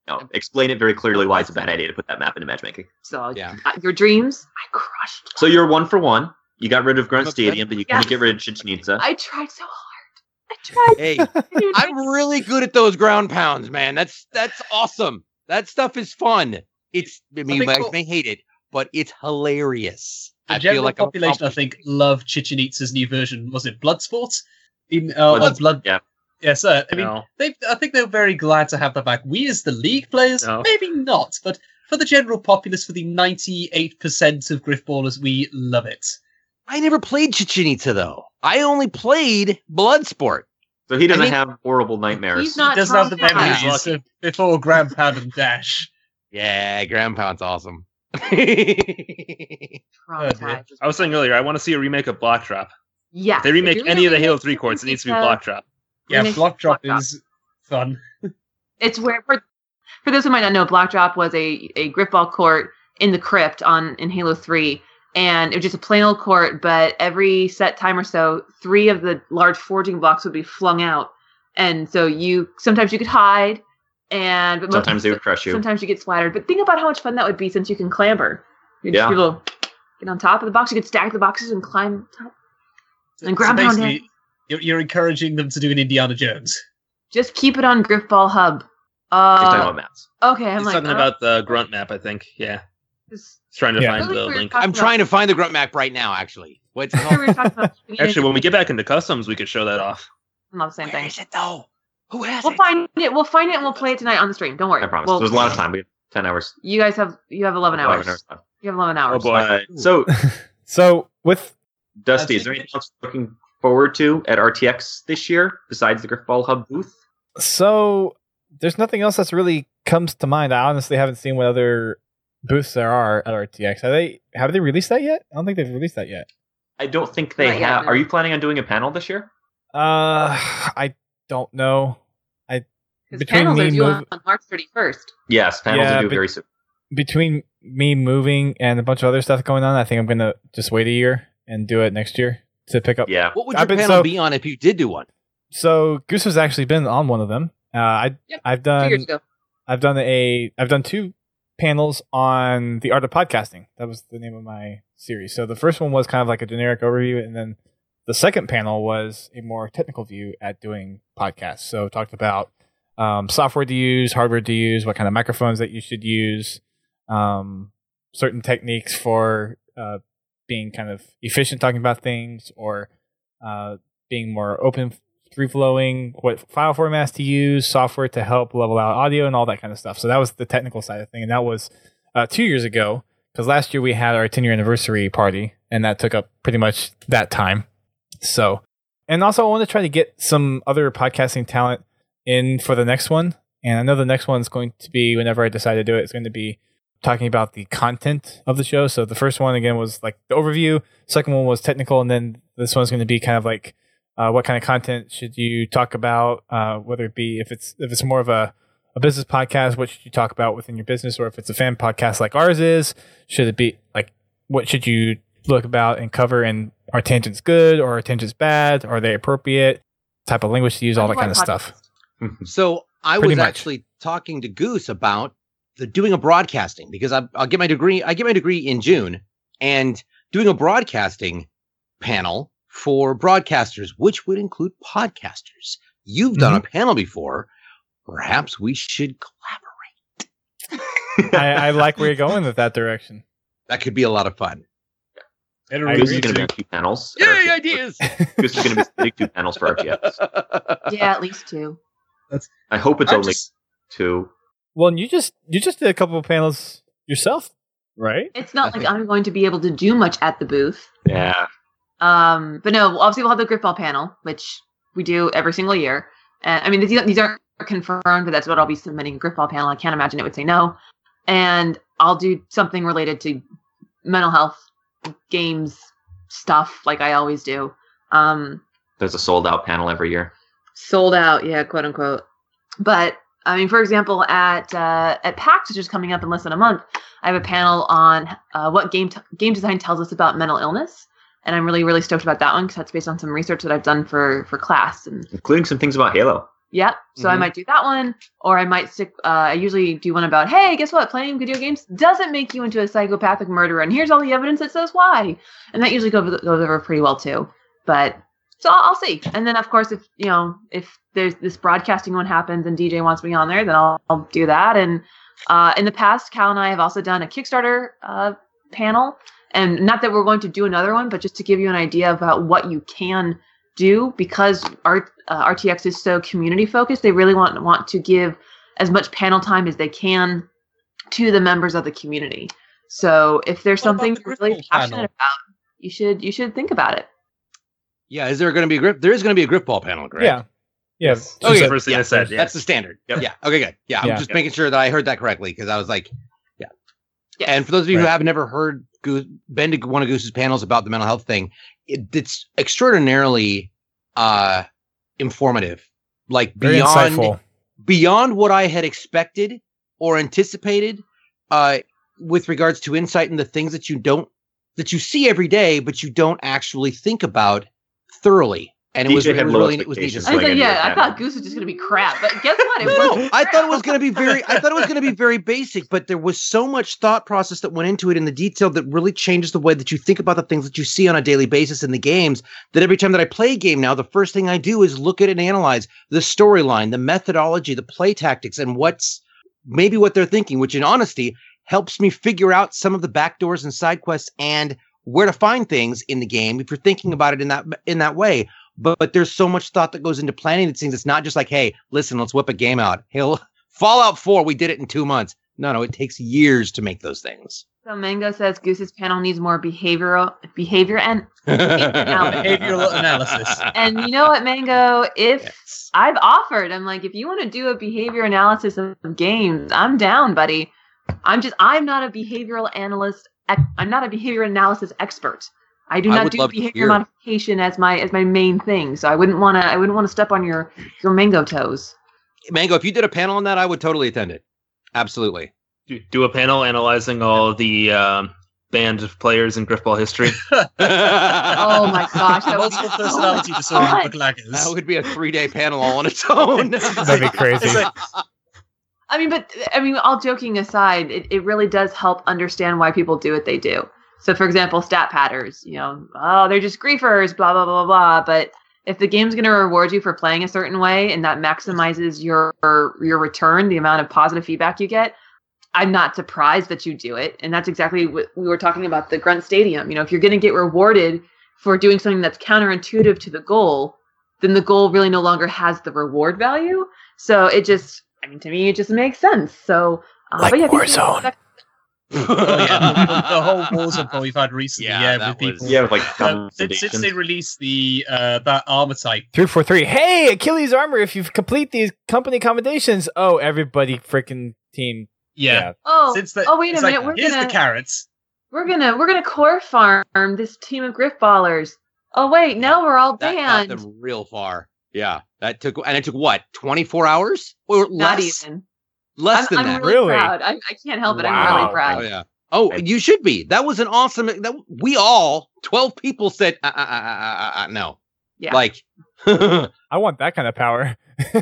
No, explain it very clearly why it's a bad idea to put that map into matchmaking. So Yeah. uh, your dreams, I crushed. So you're one for one. You got rid of Grunt I'm Stadium, but you Yes. couldn't get rid of Chichen Itza. I tried so hard. I tried. Hey, Dude, I- I'm really good at those ground pounds, man. That's that's awesome. That stuff is fun. It's I mean, you Something guys cool. may hate it, but it's hilarious. The I general feel like I'm population, I think, loved Chichen Itza's new version. Was it Bloodsport? In uh, Blood- or Blood. yeah. Yes, sir. I mean, No. they. I think they're very glad to have that back. We, as the league players, No. maybe not, but for the general populace, for the ninety-eight percent of Griffballers, we love it. I never played Chichen Itza though. I only played Bloodsport. So he doesn't I mean- have horrible nightmares. He's not He doesn't have the traumatized. memories of before Grand Pound and Dash. Yeah, ground pound's awesome. Traumatized. I was saying earlier, I want to see a remake of Block Drop. Yeah. If they remake If you're any of the gonna Halo remake three courts, it needs to be Chichen Itza, Block Drop. Yeah, Remake Block Drop Block Drop. is fun. It's where for, for those who might not know, Block Drop was a a Griffball court in the crypt on in Halo three, and it was just a plain old court. But every set time or so, three of the large forging blocks would be flung out, and so you sometimes you could hide, and but most- Sometimes they would crush you. Sometimes you get splattered. But think about how much fun that would be since you can clamber. You just Yeah. be able to get on top of the box. You could stack the boxes and climb top. And ground so pound basically, it. you're, you're encouraging them to do an Indiana Jones. Just keep it on Griffball Hub. He's talking Uh, about maps. okay, I'm He's like, talking uh, about the Grunt map, I think. Yeah. just- He's trying to Yeah. find Really the weird link. talk- I'm trying to find the grunt map right now. Actually, what's it we were called? talking about Actually, when we get back into customs, we could show that off. not the same Where thing. is it though? Who has We'll it? find it. We'll find it and we'll play it tonight on the stream. Don't worry. I promise. We'll- There's a lot of time. We have ten hours. You guys have you have eleven hours. eleven hours time. You have eleven Oh hours. boy. Uh, so, So with Dusty, is there anything else you're looking forward to at R T X this year besides the Griffball Hub booth? so there's nothing else that's really comes to mind. I honestly haven't seen what other booths there are at R T X. Have they have they released that yet? I don't think they've released that yet. I don't think they Not yet, have. no. Are you planning on doing a panel this year? Uh, I don't know. Because between panels are me due move- on March thirty-first. Yes, panels Yeah, are due but- very soon. Between me moving and a bunch of other stuff going on, I think I'm gonna just wait a year and do it next year to pick up. Yeah. What would I've your been panel so- be on if you did do one? So Goose has actually been on one of them. Uh, I Yep, I've Two years done ago. I've done a I've done two panels on the art of podcasting. That was the name of my series. So the first one was kind of like a generic overview, and then the second panel was a more technical view at doing podcasts. So talked about um, software to use, hardware to use, what kind of microphones that you should use, um, certain techniques for uh, being kind of efficient talking about things, or uh, being more open, free flowing, what file formats to use, software to help level out audio, and all that kind of stuff. So that was the technical side of thing, and that was uh, two years ago, because last year we had our ten year anniversary party, and that took up pretty much that time. So, and also I want to try to get some other podcasting talent in for the next one, and I know the next one's going to be, whenever I decide to do it, it's going to be talking about the content of the show. So the first one again was like the overview, second one was technical, and then this one's going to be kind of like uh, what kind of content should you talk about, uh, whether it be if it's if it's more of a, a business podcast, what should you talk about within your business, or if it's a fan podcast like ours is, should it be like what should you look about and cover, and are tangents good or are tangents bad, are they appropriate, type of language to use, all that kind of stuff. So I Pretty was much. actually talking to Goose about the doing a broadcasting, because I, I'll get my degree. I get my degree in June, and doing a broadcasting panel for broadcasters, which would include podcasters. You've done a panel before. Perhaps we should collaborate. I, I like where you're going with that direction. That could be a lot of fun. Better I Goose agree is going to be to- on two panels. Yay, Or two- ideas! Goose is going to be sitting two panels for R T X. Yeah, at least two. I hope it's I'm only just- two. Well, and you just you just did a couple of panels yourself, right? It's not like I'm going to be able to do much at the booth. Yeah. Um, but no, obviously we'll have the Griffball panel, which we do every single year. And I mean, these, these aren't confirmed, but that's what I'll be submitting, a Griffball panel. I can't imagine it would say no. And I'll do something related to mental health, games, stuff, like I always do. Um, There's a sold out panel every year. sold out, yeah, quote unquote. But I mean, for example, at uh, at PAX, which is coming up in less than a month, I have a panel on uh, what game t- game design tells us about mental illness, and I'm really really stoked about that one because that's based on some research that I've done for for class. And Including some things about Halo. Yep. So I Mhm. might do that one, or I might stick. Uh, I usually do one about, hey, guess what? Playing video games doesn't make you into a psychopathic murderer, and here's all the evidence that says why. And that usually goes, goes over pretty well too. But so I'll, I'll see. And then of course, if you know, if there's this broadcasting one happens and D J wants me on there, then I'll, I'll do that. And uh, in the past, Cal and I have also done a Kickstarter uh, panel, and not that we're going to do another one, but just to give you an idea about what you can do, because our uh, R T X is so community focused. They really want want to give as much panel time as they can to the members of the community. So if there's What about something the you're really Griffball passionate panel? about, you should you should think about it. Yeah, is there going to be a grip? There is going to be a grip ball panel, correct? Yeah. Yeah. Yes. Okay, That's the first thing yeah, I said. Yeah. That's the standard. Yep. Yeah. Okay, good. Yeah, I'm Yeah. just making sure that I heard that correctly because I was like, yeah. Yes. And for those of you who Right. have never heard Goose, been to one of Goose's panels about the mental health thing, it, it's extraordinarily uh, informative, like Very beyond insightful. beyond what I had expected or anticipated, uh, with regards to insight into things that you don't that you see every day, but you don't actually think about thoroughly. And it D J was, it had was low really it was neat. expectations to I see. going said, into yeah, the I panel. thought Goose was just gonna be crap, but guess what? It No, wasn't. I thought it was crap. going to be very. I thought it was going to be very basic, but there was so much thought process that went into it, and the detail that really changes the way that you think about the things that you see on a daily basis in the games. That every time that I play a game now, the first thing I do is look at it and analyze the storyline, the methodology, the play tactics, and what's maybe what they're thinking. Which, in honesty, helps me figure out some of the backdoors and side quests and where to find things in the game if you're thinking about it in that in that way. But, but there's so much thought that goes into planning these things. It's not just like, hey, listen, let's whip a game out. He'll Fallout four, we did it in two months. No, no, it takes years to make those things. So Mango says Goose's panel needs more behavioral behavior and Behavioral analysis. and you know what, Mango? If Yes. I've offered, I'm like, if you want to do a behavior analysis of games, I'm down, buddy. I'm just, I'm not a behavioral analyst. ec- I'm not a behavior analysis expert. I do I not would do love to behavior hear. modification as my as my main thing. So I wouldn't want to. I wouldn't want to step on your your Mango toes. Mango, if you did a panel on that, I would totally attend it. Absolutely. Do- Do a panel analyzing all the um, banned players in Griffball history. Oh my gosh, that would be Multiple so personality much disorder fun. for Glaggers. That would be a three-day panel all on its own. That'd be crazy. It's like, I mean, but I mean, all joking aside, it, it really does help understand why people do what they do. So, for example, stat patters, you know, oh, they're just griefers, blah, blah, blah, blah, blah. But if the game's going to reward you for playing a certain way and that maximizes your your return, the amount of positive feedback you get, I'm not surprised that you do it. And that's exactly what we were talking about, the Grunt Stadium. You know, if you're going to get rewarded for doing something that's counterintuitive to the goal, then the goal really no longer has the reward value. So it just, I mean, to me, it just makes sense. So, uh, Like but yeah, people- Warzone. oh yeah, the, the whole Warzone poll we've had recently, Yeah, yeah, that with people. was- Yeah, with like Um, since, since sedation. they released the uh, that armor type, Three four three. Hey, Achilles armor. If you complete these company accommodations, oh, everybody freaking team. yeah. Oh, Since the, oh, wait a it's minute. like, we're here's gonna the carrots. we're gonna we're gonna core farm this team of griff ballers. Oh wait, now we're all That got banned. them real far. Yeah, that took, and it took what, twenty-four hours or Not less? even. Less I'm, than I'm that. really, Really? proud. I, I can't help it. I'm Wow. really proud. Oh yeah. Oh, you should be. That was an awesome. That we all twelve people said uh, uh, uh, uh, uh, uh, no. Yeah. Like, I want that kind of power.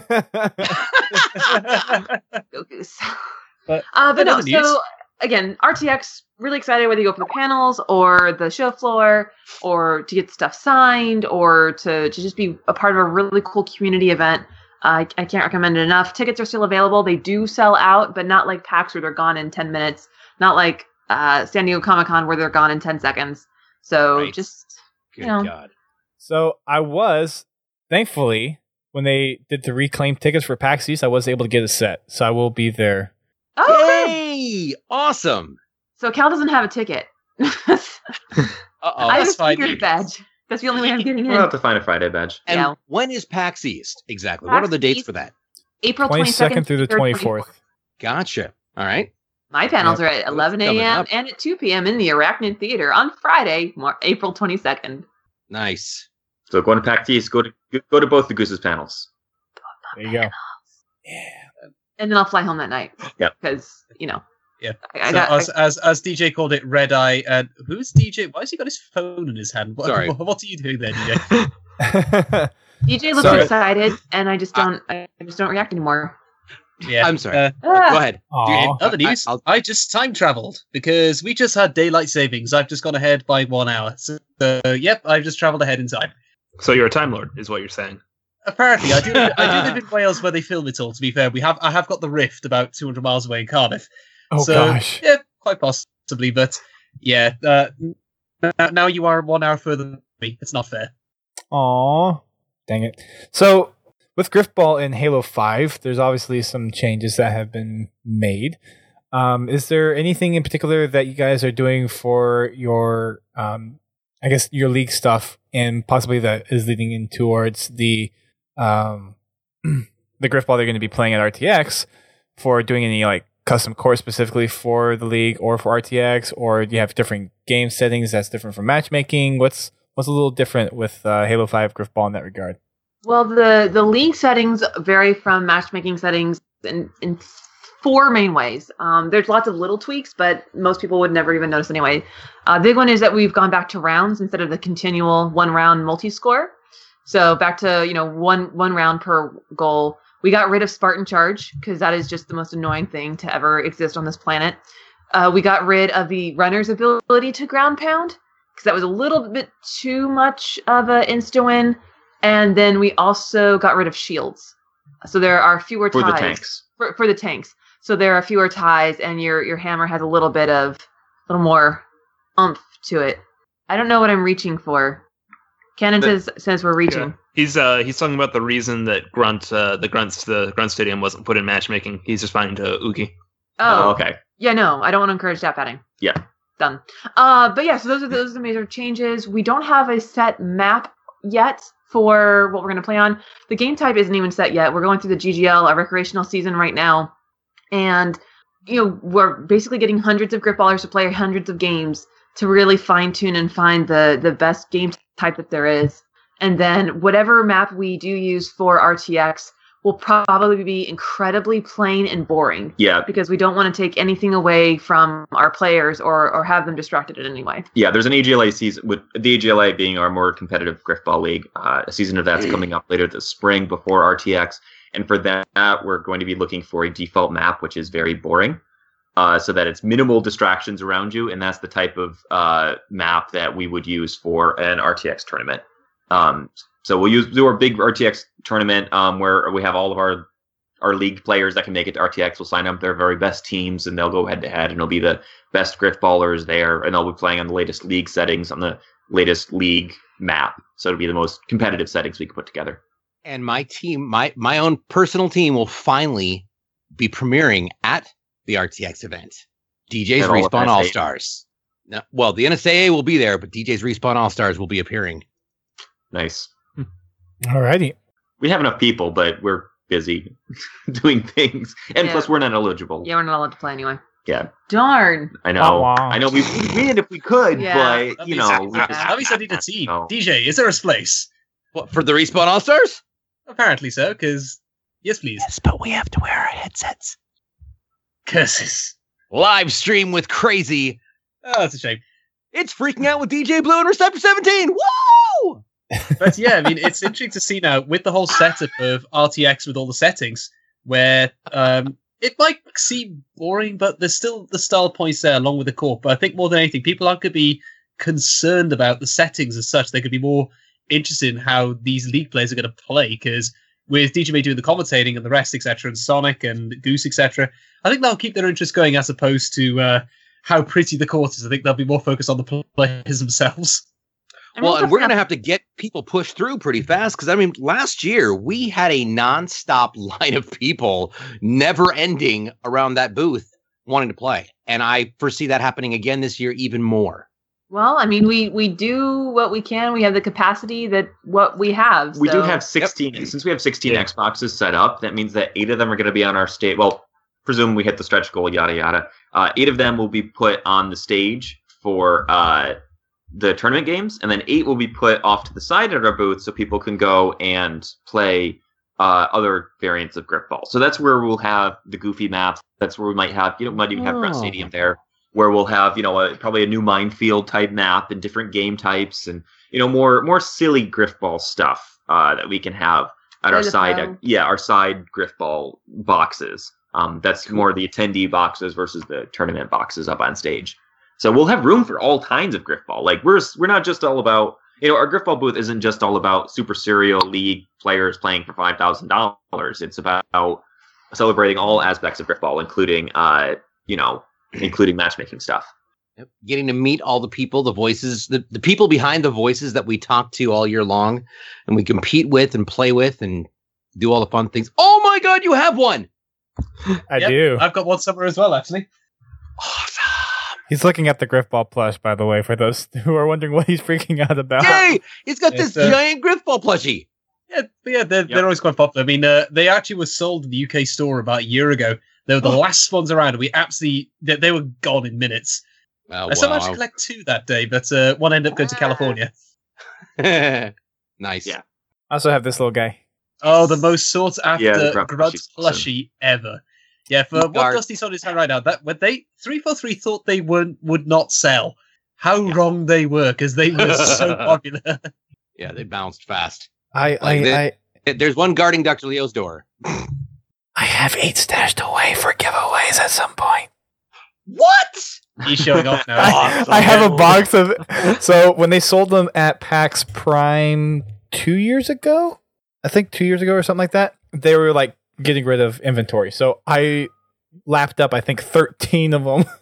Go Goose. But- uh, but in no. other news- So again, R T X really excited whether you go for the panels or the show floor or to get stuff signed or to to just be a part of a really cool community event. Uh, I, I can't recommend it enough. Tickets are still available. They do sell out, but not like PAX where they're gone in ten minutes. Not like uh, San Diego Comic Con where they're gone in ten seconds. So Right. just good You know. God. So I was, thankfully, when they did the reclaim tickets for PAX East, I was able to get a set. So I will be there. oh, okay. Yay! Awesome. So Cal doesn't have a ticket. I Uh have oh. that's a fine. secret badge. That's the only way I'm getting We'll in. have to find a Friday badge. And yeah. when is PAX East exactly? what are PAX the dates East- for that? April twenty-second through the third, twenty-fourth. Gotcha. All right. My panels Yep. are at eleven Coming a.m. up. and at two p.m. in the Arachnid Theater on Friday, Mar- April twenty-second. Nice. So going to PAX East, go to go to both the Goose's panels. There you go. And then I'll fly home that night. Yep. Because, you know. Yeah. I, I So got, as, as as D J called it, red eye. And who's D J? Why has he got his phone in his hand? What, Sorry. what, what are you doing there, D J? D J looks Sorry. excited, and I just don't. I just don't react anymore. Yeah, I'm sorry. Uh, Go Ah, ahead. Aw. in other news, I- I, I'll- just time traveled because we just had daylight savings. I've just gone ahead by one hour. So, uh, yep, I've just traveled ahead in time. So you're a Time Lord, is what you're saying. Apparently, I do. I do live in Wales where they film it all. To be fair, we have. I have got the Rift about two hundred miles away in Cardiff. Oh so, gosh. Yeah, quite possibly, but yeah. Uh, now, now you are one hour further than me. It's not fair. Aw. Dang it. So with Griffball in Halo five, there's obviously some changes that have been made. Um, is there anything in particular that you guys are doing for your, um, I guess, your league stuff, and possibly that is leading in towards the um, the Griffball they're going to be playing at R T X, for doing any like custom core specifically for the league or for R T X, or do you have different game settings that's different from matchmaking? What's what's a little different with uh, Halo five Griffball in that regard? Well, the the league settings vary from matchmaking settings in, in four main ways. Um, there's lots of little tweaks, but most people would never even notice anyway. Uh, big one is that we've gone back to rounds instead of the continual one round multi-score. So back to, you know, one one round per goal. We got rid of Spartan Charge because that is just the most annoying thing to ever exist on this planet. Uh, we got rid of the runner's ability to ground pound because that was a little bit too much of an insta-win. And then we also got rid of shields. So there are fewer For ties. the tanks. For, for the tanks. So there are fewer ties, and your your hammer has a little bit of, a little more oomph to it. I don't know what I'm reaching for. Cannon The- says, says we're reaching. Yeah. He's uh he's talking about the reason that Grunt uh, the Grunts the Grunt Stadium wasn't put in matchmaking. He's responding to Oogie. Oh, Oh, okay. yeah, no, I don't want to encourage stat padding. Yeah. Done. Uh, but yeah, so those are those are the major changes. We don't have a set map yet for what we're going to play on. The game type isn't even set yet. We're going through the G G L, our recreational season right now. And, you know, we're basically getting hundreds of Griffballers to play hundreds of games to really fine tune and find the, the best game type that there is. And then whatever map we do use for R T X will probably be incredibly plain and boring. Yeah, Because we don't want to take anything away from our players or, or have them distracted in any way. yeah. There's an A G L A season, with the A G L A being our more competitive Griffball league. Uh, a season of that's coming up later this spring before R T X, and for that we're going to be looking for a default map which is very boring, uh, so that it's minimal distractions around you, and that's the type of uh, map that we would use for an R T X tournament. Um, so we'll use do our big R T X tournament um, where we have all of our our league players that can make it to R T X will sign up their very best teams, and they'll go head to head, and it'll be the best Griffballers there, and they'll be playing on the latest league settings on the latest league map. So it'll be the most competitive settings we can put together. And my team, my my own personal team, will finally be premiering at the R T X event. D J's And all of Respawn N S A. All Stars. No, well, the N S A A will be there, but D J's Respawn All Stars will be appearing. Nice. Alrighty. We have enough people, but we're busy doing things, and Yeah. plus we're not eligible. Yeah, we're not allowed to play anyway. Yeah. Darn. I know. Wah, wah. I know. We would win if we could, Yeah. but That you means- know, we Yeah. just, At least I need a team. No. D J, is there a place? What, for the Respawn All Stars? Apparently so, because yes, please. Yes, but we have to wear our headsets. Curses. Live stream with Crazy. Oh, that's a shame. It's freaking out with D J Blue and Receptor seventeen. Woo! But yeah, I mean, it's interesting to see now with the whole setup of R T X with all the settings, where um, it might seem boring, but there's still the style points there along with the core. But I think more than anything, people aren't going to be concerned about the settings as such. They could be more interested in how these league players are going to play, because with D J May doing the commentating and the rest, et cetera, and Sonic and Goose, et cetera, I think that'll keep their interest going as opposed to uh, how pretty the court is. I think they'll be more focused on the players themselves. I mean, Well, and that's we're going to not- have to get people pushed through pretty fast because, I mean, last year we had a nonstop line of people never ending around that booth wanting to play. And I foresee that happening again this year even more. Well, I mean, we, we do what we can. We have the capacity that what we have. we do so- have sixteen. Since we have sixteen Yeah. Xboxes set up, that means that eight of them are going to be on our stage. Well, presume we hit the stretch goal, yada yada. Uh, eight of them will be put on the stage for uh, the tournament games, and then eight will be put off to the side at our booth so people can go and play uh, other variants of Griffball. So that's where we'll have the goofy maps. That's where we might have, you know, we might even have Grunt Oh. Stadium there, where we'll have, you know, a, probably a new minefield type map and different game types, and you know, more more silly Griffball stuff. uh, that we can have at our Play the side, pro. yeah, our side Griffball boxes. Um, that's more the attendee boxes versus the tournament boxes up on stage. So we'll have room for all kinds of Griffball. Like we're we're not just all about, you know, our Griffball booth isn't just all about Super Serial League players playing for five thousand dollars. It's about celebrating all aspects of Griffball, including, uh, you know, including matchmaking stuff. Yep. Getting to meet all the people, the voices, the, the people behind the voices that we talk to all year long and we compete with and play with and do all the fun things. Oh my God, you have one. I Yep, do. I've got one somewhere as well, actually. Awesome. He's looking at the Griffball plush, by the way, for those who are wondering what he's freaking out about. Yay! He's got It's, this uh, giant Griffball plushie. Yeah, but yeah, they're, Yep. they're always quite popular. I mean, uh, they actually were sold in the U K store about a year ago. They were the last ones around. And we absolutely, they, they were gone in minutes. Oh, I still wow. managed to collect two that day, but uh, one ended up going to California. Nice. Yeah. I also have this little guy. Oh, the most sought after Yeah, the Grunt Grunt plushie's plushie ever. Yeah, for what Dark. Dusty's on his hand right now, that when they three forty-three thought they weren't would not sell. How wrong they were, because they were so popular. Yeah, they bounced fast. I I, Like I There's one guarding Doctor Leo's door. I have eight stashed away for giveaways at some point. What? He's showing off now. I, I have a box of. So when they sold them at PAX Prime two years ago, I think two years ago or something like that, they were like getting rid of inventory. So I lapped up, I think, thirteen of them.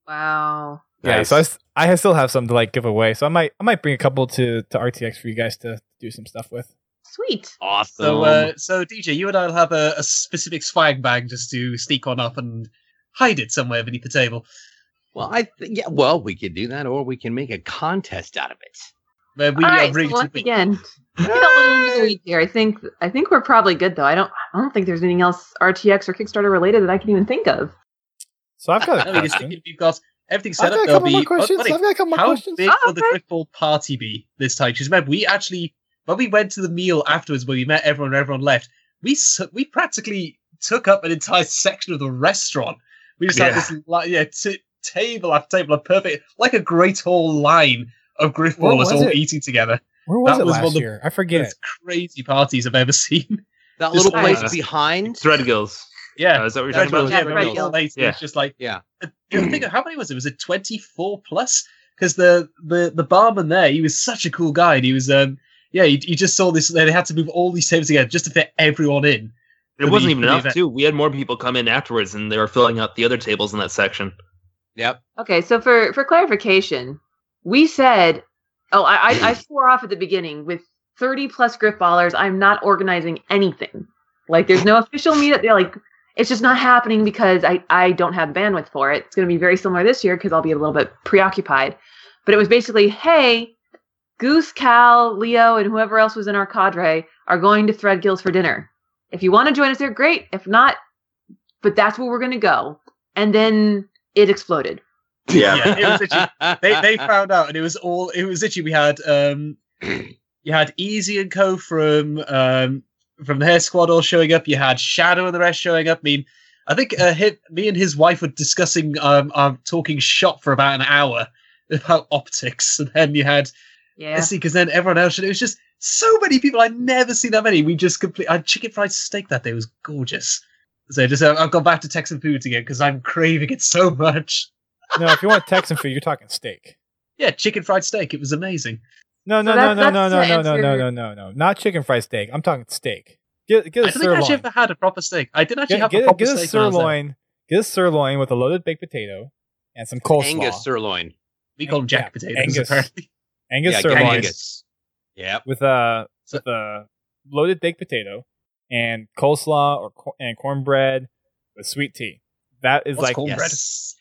Wow. Yeah, Nice. so I, s- I still have some to like give away. So I might I might bring a couple to, to R T X for you guys to do some stuff with. Sweet. Awesome. So, uh, so D J, you and I'll have a, a specific swag bag just to sneak one up and hide it somewhere beneath the table. well, I th- yeah. Well, we could do that, or we can make a contest out of it. But we All are right. really So once too- again, get a little into the weeds here. I think I think we're probably good though. I don't I don't think there's anything else R T X or Kickstarter related that I can even think of. So I've got a I mean, it's, question. if you've got everything I've set got up, a there'll couple be. more questions. buddy, I've got a couple more how questions. big Oh, will the okay. Griffball party be this time? Because remember, we actually, when we went to the meal afterwards, where we met everyone and everyone left, we s- we practically took up an entire section of the restaurant. We just Yeah. had this li- yeah t- table after table, a perfect, like a great hall line of Where Griffballers was all it? eating together. Where was that it was one last of the- year? I forget. It's crazy parties I've ever seen. That Just little like- place behind. Threadgills. Yeah, Uh, is that what you're that's talking what about? yeah, Yeah, very Threadgill. late. Yeah. It's just like Yeah. uh, you know, think of how many was it? Was it twenty-four plus? Because the, the the barman there, he was such a cool guy. And he was um yeah, you, you just saw this. They had to move all these tables together just to fit everyone in. It For wasn't the- even for the enough, event. too. We had more people come in afterwards, and they were filling out the other tables in that section. Yep. Okay, so for for clarification, we said, oh, I I, I swore off at the beginning with thirty plus Griffballers. I'm not organizing anything. Like, there's no official meetup. They're like, it's just not happening because I I don't have bandwidth for it. It's going to be very similar this year because I'll be a little bit preoccupied. But it was basically, hey, Goose, Cal, Leo, and whoever else was in our cadre are going to Threadgills for dinner. If you want to join us there, great. If not, but that's where we're going to go. And then it exploded. Yeah. Yeah, it was literally- They they found out, and it was all. It was literally we had um you had Easy and Co from um from the Hair Squad all showing up. You had Shadow and the rest showing up. I mean, I think uh, him, me and his wife were discussing um, um talking shop for about an hour about optics, and then you had Yeah. see because then everyone else. It was just so many people. I'd never seen that many. We just complete. I had chicken fried steak that day. It was gorgeous. So just uh, I've gone back to Texan foods again because I'm craving it so much. No, if you want Texan food, you're talking steak. Yeah, chicken fried steak. It was amazing. No, no, So no, that's- no, no, that's no, to no, no, no, answer- no, no, no, not chicken fried steak. I'm talking steak. Get get I a don't think I actually sirloin. ever had a proper steak. I didn't actually Get, have get, a a- proper get a steak. when I was there. sirloin. Get a sirloin with a loaded baked potato and some coleslaw. Angus sirloin. We call them jack Yeah, potatoes, Angus. apparently. Angus yeah, sirloin Angus. Yep. with a So- with a loaded baked potato and coleslaw or cor- and cornbread with sweet tea. That is What's like cornbread? Yes.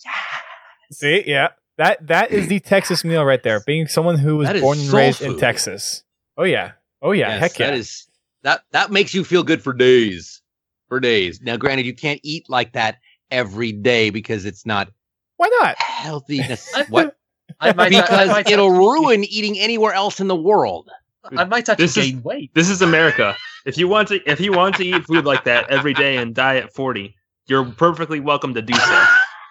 see, yeah. That that is the Texas meal right there. Being someone who was That is born and soul raised in food. Texas. Oh yeah. Oh yeah. Yes, Heck yeah. That is that that makes you feel good for days. For days. Now, granted, you can't eat like that every day because it's not Why not? healthy. nec- what? I might, I Because might it'll actually- ruin eating anywhere else in the world. I might actually This is- gain weight. This is America. If you want to, if you want to eat food like that every day and die at forty, you're perfectly welcome to do so.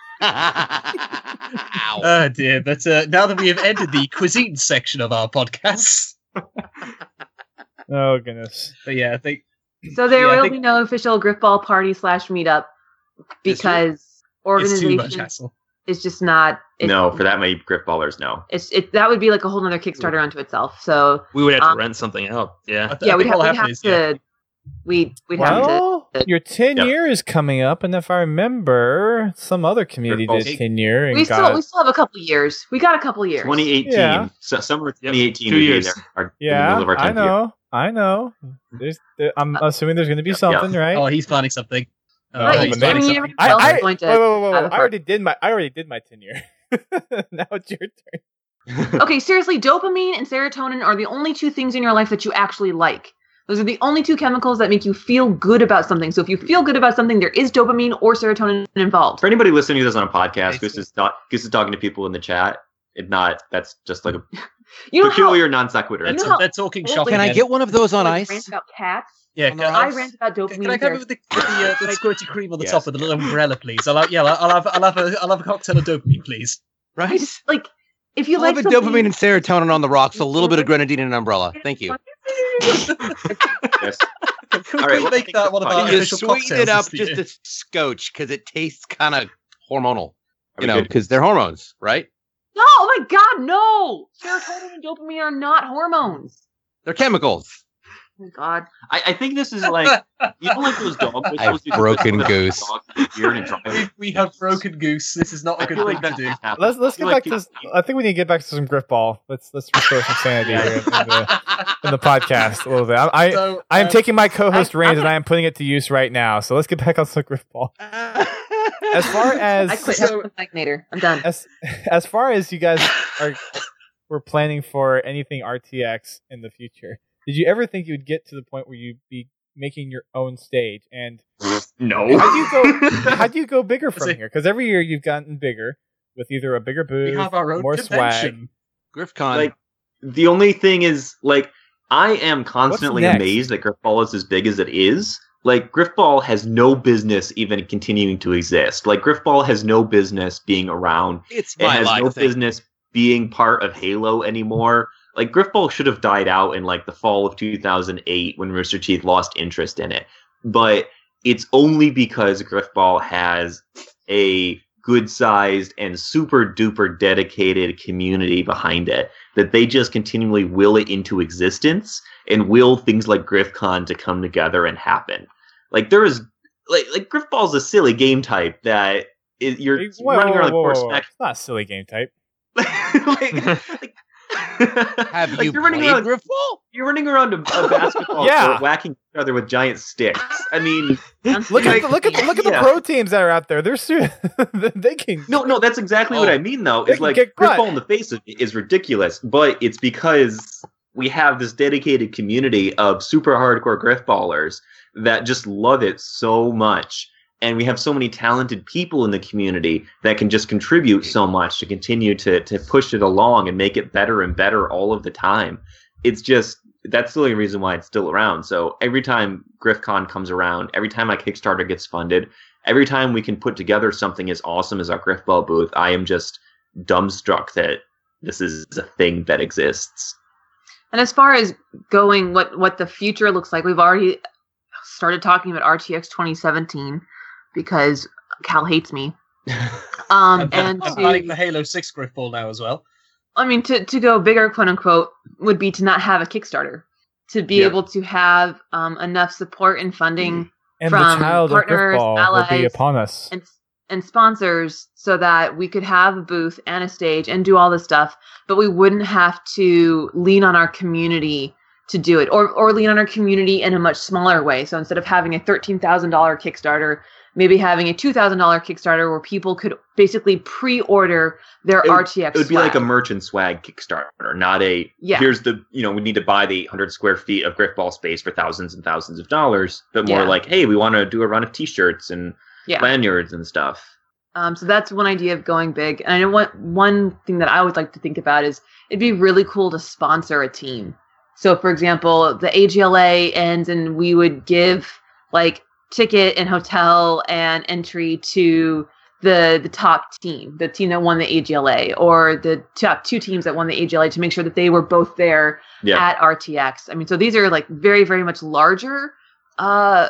Ow. Oh dear! But uh, now that we have ended the cuisine section of our podcast, Oh goodness. But yeah, I think So there Yeah, I will think- be no official Griffball party slash meetup because it's too much organization hassle. is just not. It, No, for that many Griff ballers, no. it's it that would be like a whole other Kickstarter unto itself. So We would have to Um, rent something out. Yeah. I th- yeah, I we'd think have, what'll we'd happen have is, to. yeah, We we'd have to. Well, your ten Yeah. year is coming up, and if I remember, some other community Griffball. did ten year and We got still we still have a couple years. We got a couple years. twenty eighteen. Yeah. So, summer of Yep, twenty eighteen two would be years. there, our, in the yeah. middle of our I tenth year. know, I know. There's, there, I'm assuming there's going to be Yeah. something, right? Oh, he's planning something. Oh, Right, he's but planning maybe- something. I, else I, is going to wait, wait, wait, wait, have a I part. already did my, I already did my ten year. Now it's your turn. Okay, seriously, dopamine and serotonin are the only two things in your life that you actually like. Those are the only two chemicals that make you feel good about something. So if you feel good about something, there is dopamine or serotonin involved. For anybody listening to this on a podcast, Basically. Goose is, not, Goose is talking to people in the chat. It not that's just like a You know how peculiar non sequitur. They're, You know how- they're talking Can shop Can I again. get one of those on like, ice? rant about cats? Yeah, on can the I ice? rant about dopamine. Can I and come in with the, with the, uh, the squirty cream on the Yes. top with a little umbrella, please? I'll have, yeah, I'll have, I'll have a, I'll have a cocktail of dopamine, please. I Right? just, like, if you A like little bit of something- dopamine and serotonin on the rocks, a little bit of grenadine and an umbrella. Thank you. Yes. Could All right, we well, make I that think one of that's our fine. You official sweeten cocktails it up this just year? a scotch because it tastes kind of hormonal. Are You we know, good? because they're hormones, right? No, oh my god, no! Serotonin and dopamine are not hormones. They're chemicals. Oh my god. I, I think this is like you don't like those dog whistles. I've you just broken put the goose. dog in the ear and drive we, it. we have broken goose. This is not a I good feel thing like to that do. happens. Let's let's I get feel back like to. This, people- I think we need to get back to some grip ball. Let's let's restore some sanity here in the, in the podcast a little bit. I I, So, I am um, taking my co-host I- reins I- and I am putting it to use right now. So let's get back on some grip ball. As far as I quit So- having a Magnator. I'm done. as as far as you guys are were planning for anything R T X in the future, did you ever think you would get to the point where you'd be making your own stage? And No. how do you go? How do you go bigger from See- here? Because every year you've gotten bigger with either a bigger booth, have our own more convention. swag. GriffCon. Like the only thing is like I am constantly next? amazed that Griffball is as big as it is. Like Griffball has no business even continuing to exist. Like Griffball has no business being around. it's It my has life no thing. business being part of Halo anymore. Like Griffball should have died out in like the fall of two thousand eight when Rooster Teeth lost interest in it. But it's only because Griffball has a good sized and super duper dedicated community behind it that they just continually will it into existence and will things like GriffCon to come together and happen. Like there is like like Griffball's a silly game type that is, you're Hey, whoa, running around whoa, the whoa, course whoa. It's not a silly game type. like, like, Have like you you're running played around, Griffball? you're running around a, a basketball Yeah. court whacking each other with giant sticks. I mean, Look Like, at the, look at the, look at the yeah. pro teams that are out there. They're su- they can. no, no, that's exactly what Oh. I mean. Though They is can like kick butt. Griffball in the face of it is ridiculous, but it's because we have this dedicated community of super hardcore Griffballers that just love it so much. And we have so many talented people in the community that can just contribute so much to continue to to push it along and make it better and better all of the time. It's just that's the only reason why it's still around. So every time GriffCon comes around, every time my Kickstarter gets funded, every time we can put together something as awesome as our Griffball booth, I am just dumbstruck that this is a thing that exists. And as far as going, what what the future looks like, we've already started talking about R T X twenty seventeen because Cal hates me. Um, I'm, and I'm planning for to, Halo six Griffball now as well. I mean, to to go bigger, quote unquote, would be to not have a Kickstarter, to be Yeah. able to have um, enough support and funding And the from child of partners, Griffball will be allies, upon us. and and sponsors so that we could have a booth and a stage and do all this stuff, but we wouldn't have to lean on our community to do it, or or lean on our community in a much smaller way. So instead of having a thirteen thousand dollars Kickstarter, maybe having a two thousand dollars Kickstarter where people could basically pre-order their It would- R T X It would be swag. like a merchant swag Kickstarter, not a Yeah. here's the, you know, we need to buy the one hundred square feet of Griffball space for thousands and thousands of dollars, but more Yeah. like, hey, we want to do a run of t-shirts and Yeah. lanyards and stuff. Um, so that's one idea of going big. And I know what one thing that I would like to think about is it'd be really cool to sponsor a team. So, for example, the A G L A ends, and we would give like ticket and hotel and entry to the the top team, the team that won the A G L A, or the top two teams that won the A G L A, to make sure that they were both there Yeah. at R T X. I mean, so these are like very, very much larger uh,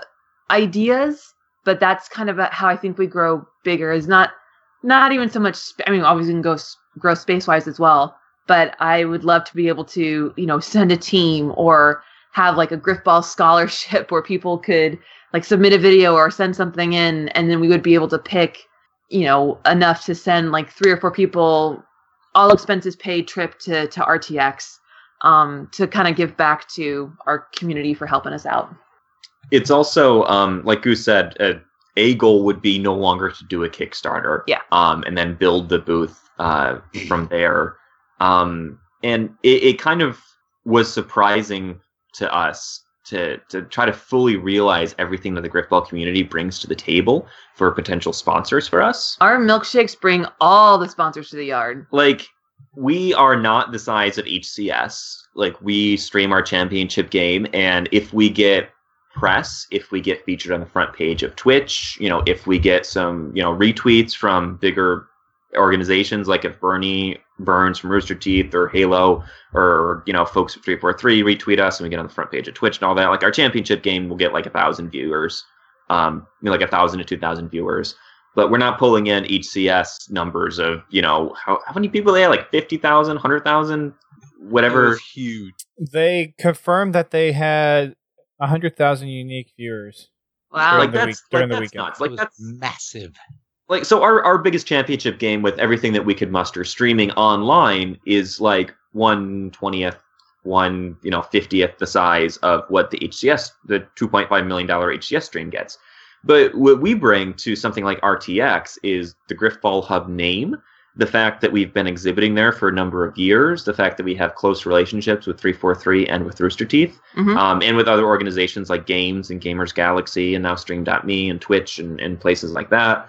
ideas, but that's kind of how I think we grow bigger. Is not not even so much. Sp- I mean, obviously we can go s- grow space wise as well, but I would love to be able to, you know, send a team or have like a Griffball scholarship where people could like submit a video or send something in, and then we would be able to pick, you know, enough to send like three or four people, all expenses paid trip to, to R T X, um, to kind of give back to our community for helping us out. It's also, um, like Goose said, uh, a goal would be no longer to do a Kickstarter. Yeah. Um, and then build the booth uh, from there. Um, and it, it kind of was surprising to us to to try to fully realize everything that the Griffball community brings to the table for potential sponsors for us. Our milkshakes bring all the sponsors to the yard. Like, we are not the size of H C S. Like, we stream our championship game, and if we get press, if we get featured on the front page of Twitch, you know, if we get some, you know, retweets from bigger organizations, like if Bernie Burns from Rooster Teeth or Halo or, you know, folks from three forty-three retweet us and we get on the front page of Twitch and all that, like our championship game will get like a thousand viewers, um, you know, like a thousand to two thousand viewers. But we're not pulling in H C S numbers of, you know, how, how many people they had, like fifty thousand, one hundred thousand, whatever. Huge. They confirmed that they had one hundred thousand unique viewers. Wow. Like the that's, week- during like, the that's weekend. nuts. Like Like that's massive. like so our, our biggest championship game with everything that we could muster streaming online is like one twentieth, one, you know, fiftieth the size of what the H C S, the two point five million dollars H C S stream gets. But what we bring to something like R T X is the Griffball Hub name, the fact that we've been exhibiting there for a number of years, the fact that we have close relationships with three forty-three and with Rooster Teeth, Mhm. um, and with other organizations like Games and Gamers Galaxy and now Stream dot me and Twitch and, and places like that.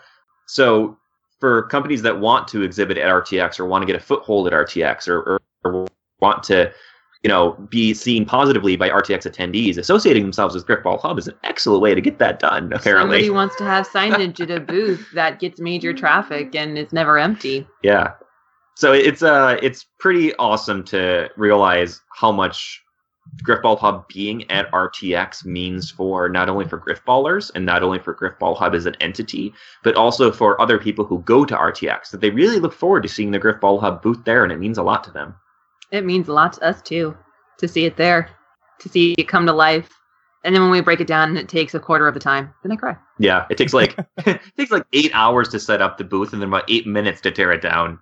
So for companies that want to exhibit at R T X or want to get a foothold at R T X or, or, or want to, you know, be seen positively by R T X attendees, associating themselves with Griffball Hub is an excellent way to get that done, apparently. Somebody wants to have signage at a booth that gets major traffic and it's never empty. Yeah. So it's uh it's pretty awesome to realize how much Griffball Hub being at R T X means for not only for Griffballers and not only for Griffball Hub as an entity, but also for other people who go to R T X, that they really look forward to seeing the Griffball Hub booth there, and it means a lot to them. It means a lot to us too, to see it there, to see it come to life. And then when we break it down and it takes a quarter of the time, then I cry. Yeah, it takes like it takes like eight hours to set up the booth and then about eight minutes to tear it down.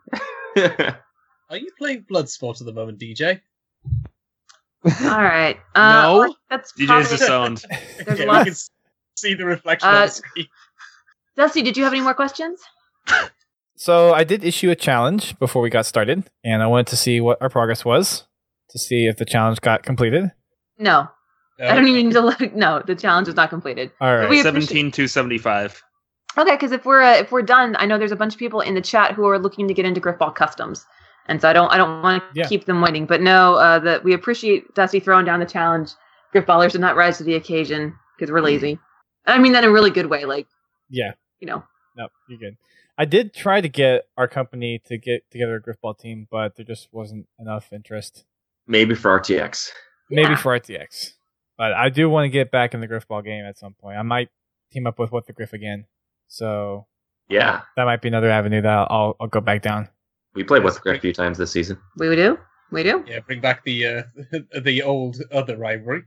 Are you playing Bloodsport at the moment, D J? All right. Uh, No. That's D J's probably, disowned. there's yeah, a lot. we can see the reflection Uh, on the screen. Dusty, did you have any more questions? So I did issue a challenge before we got started, and I wanted to see what our progress was, to see if the challenge got completed. No. I don't even need to look. No, the challenge is not completed. All right. We appreciate- seventeen two seventy-five. Okay, because if we're uh, if we're done, I know there's a bunch of people in the chat who are looking to get into Griffball Customs, and so I don't I don't want to Yeah. keep them waiting. But no, uh, that we appreciate Dusty throwing down the challenge. Griffballers did not rise to the occasion because we're lazy. I mean that in a really good way, like Yeah. you know. No, you're good. I did try to get our company to get together a Griffball team, but there just wasn't enough interest. Maybe for R T X. Maybe Yeah. for R T X. But I do want to get back in the Griffball game at some point. I might team up with What the Griff again. So Yeah. that might be another avenue that I'll, I'll, I'll go back down. We played with Griff a few times this season. We do, we do. Yeah, bring back the uh, the old other rivalry.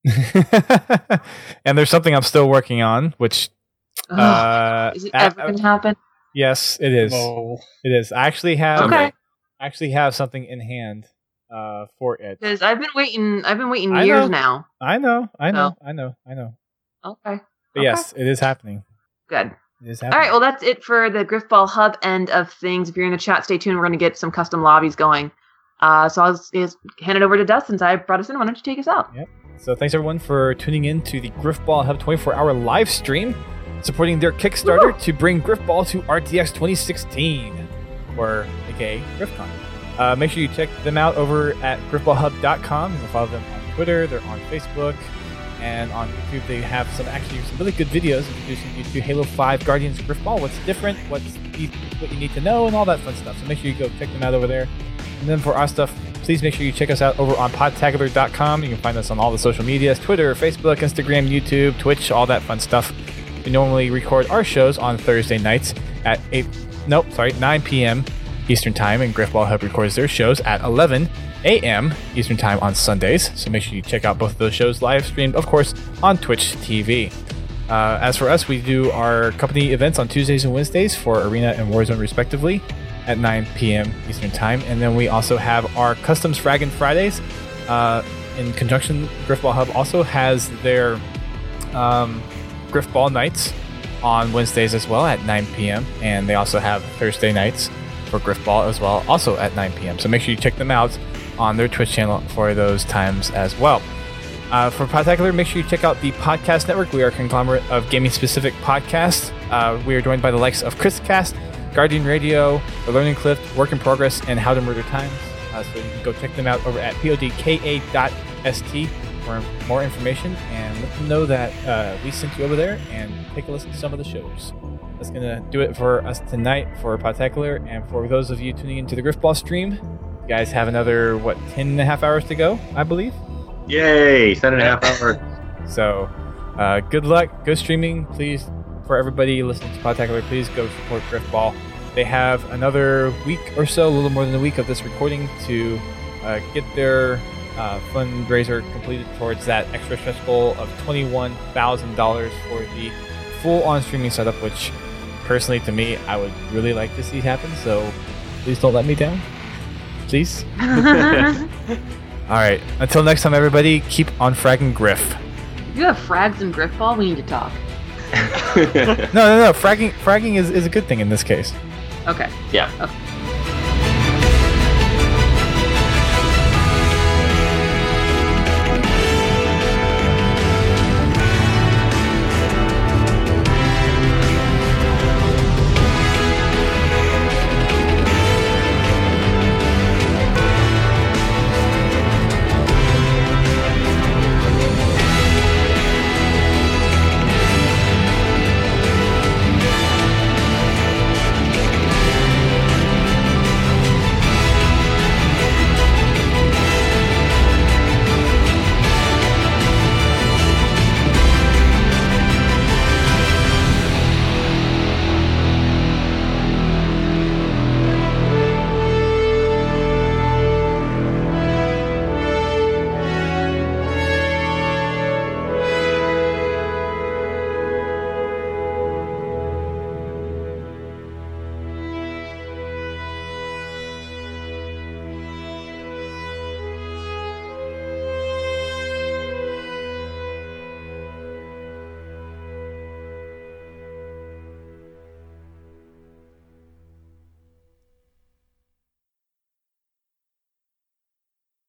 And there's something I'm still working on, which Ugh, uh, is it a- ever gonna happen? yes, it is. Oh, It is. I actually have Okay. actually have something in hand uh, for it. Because I've been waiting. I've been waiting I years know. now. I know, I know, So- I know, I know. Okay. But Okay. yes, it is happening. Good. It is All happening. right. Well, that's it for the Griffball Hub end of things. If you're in the chat, stay tuned. We're going to get some custom lobbies going. Uh, so I'll just, just hand it over to Dust since I brought us in. Why don't you take us out? So thanks everyone for tuning in to the Griffball Hub twenty-four hour live stream, supporting their Kickstarter Woo! to bring Griffball to R T X twenty sixteen, or aka GriffCon. Uh, make sure you check them out over at griffball hub dot com. You can follow them on Twitter. They're on Facebook. And on YouTube, they have some actually some really good videos introducing you to Halo five Guardians of Grifball. What's different, what's you, what you need to know, and all that fun stuff. So make sure you go check them out over there. And then for our stuff, please make sure you check us out over on podtacular dot com. You can find us on all the social medias, Twitter, Facebook, Instagram, YouTube, Twitch, all that fun stuff. We normally record our shows on Thursday nights at eight, nope, sorry, nine p.m. Eastern Time, and Grifball Hub records their shows at eleven a.m. Eastern Time on Sundays. So make sure you check out both of those shows live streamed, of course, on Twitch T V. Uh, as for us, we do our company events on Tuesdays and Wednesdays for Arena and Warzone respectively at nine p.m. Eastern Time. And then we also have our Customs Fragging Fridays. Uh, in conjunction, Grifball Hub also has their um, Grifball nights on Wednesdays as well at nine p.m. And they also have Thursday nights for Grifball as well, also at nine p.m. So make sure you check them out on their Twitch channel for those times as well. Uh, for Podtacular, make sure you check out the Podcast Network. We are a conglomerate of gaming-specific podcasts. Uh, we are joined by the likes of ChrisCast, Guardian Radio, The Learning Cliff, Work in Progress, and How to Murder Times. Uh, so you can go check them out over at podka dot s t for more information and let them know that uh, we sent you over there and take a listen to some of the shows. That's going to do it for us tonight for Podtacular, and for those of you tuning into the Grifball stream, you guys have another, what, ten and a half hours to go, I believe? Yay! ten and a half hours. So, uh, good luck, good streaming. Please, for everybody listening to Podtacular, please go support Grifball. They have another week or so, a little more than a week of this recording to uh, get their uh, fundraiser completed towards that extra stretch goal of twenty-one thousand dollars for the full-on streaming setup, which personally, to me, I would really like to see happen. So, please don't let me down. Please. All right. Until next time, everybody, keep on fragging Griff. You have frags and Grifball? We need to talk. no, no, no. Fragging, fragging is, is a good thing in this case. Okay. Yeah. Okay.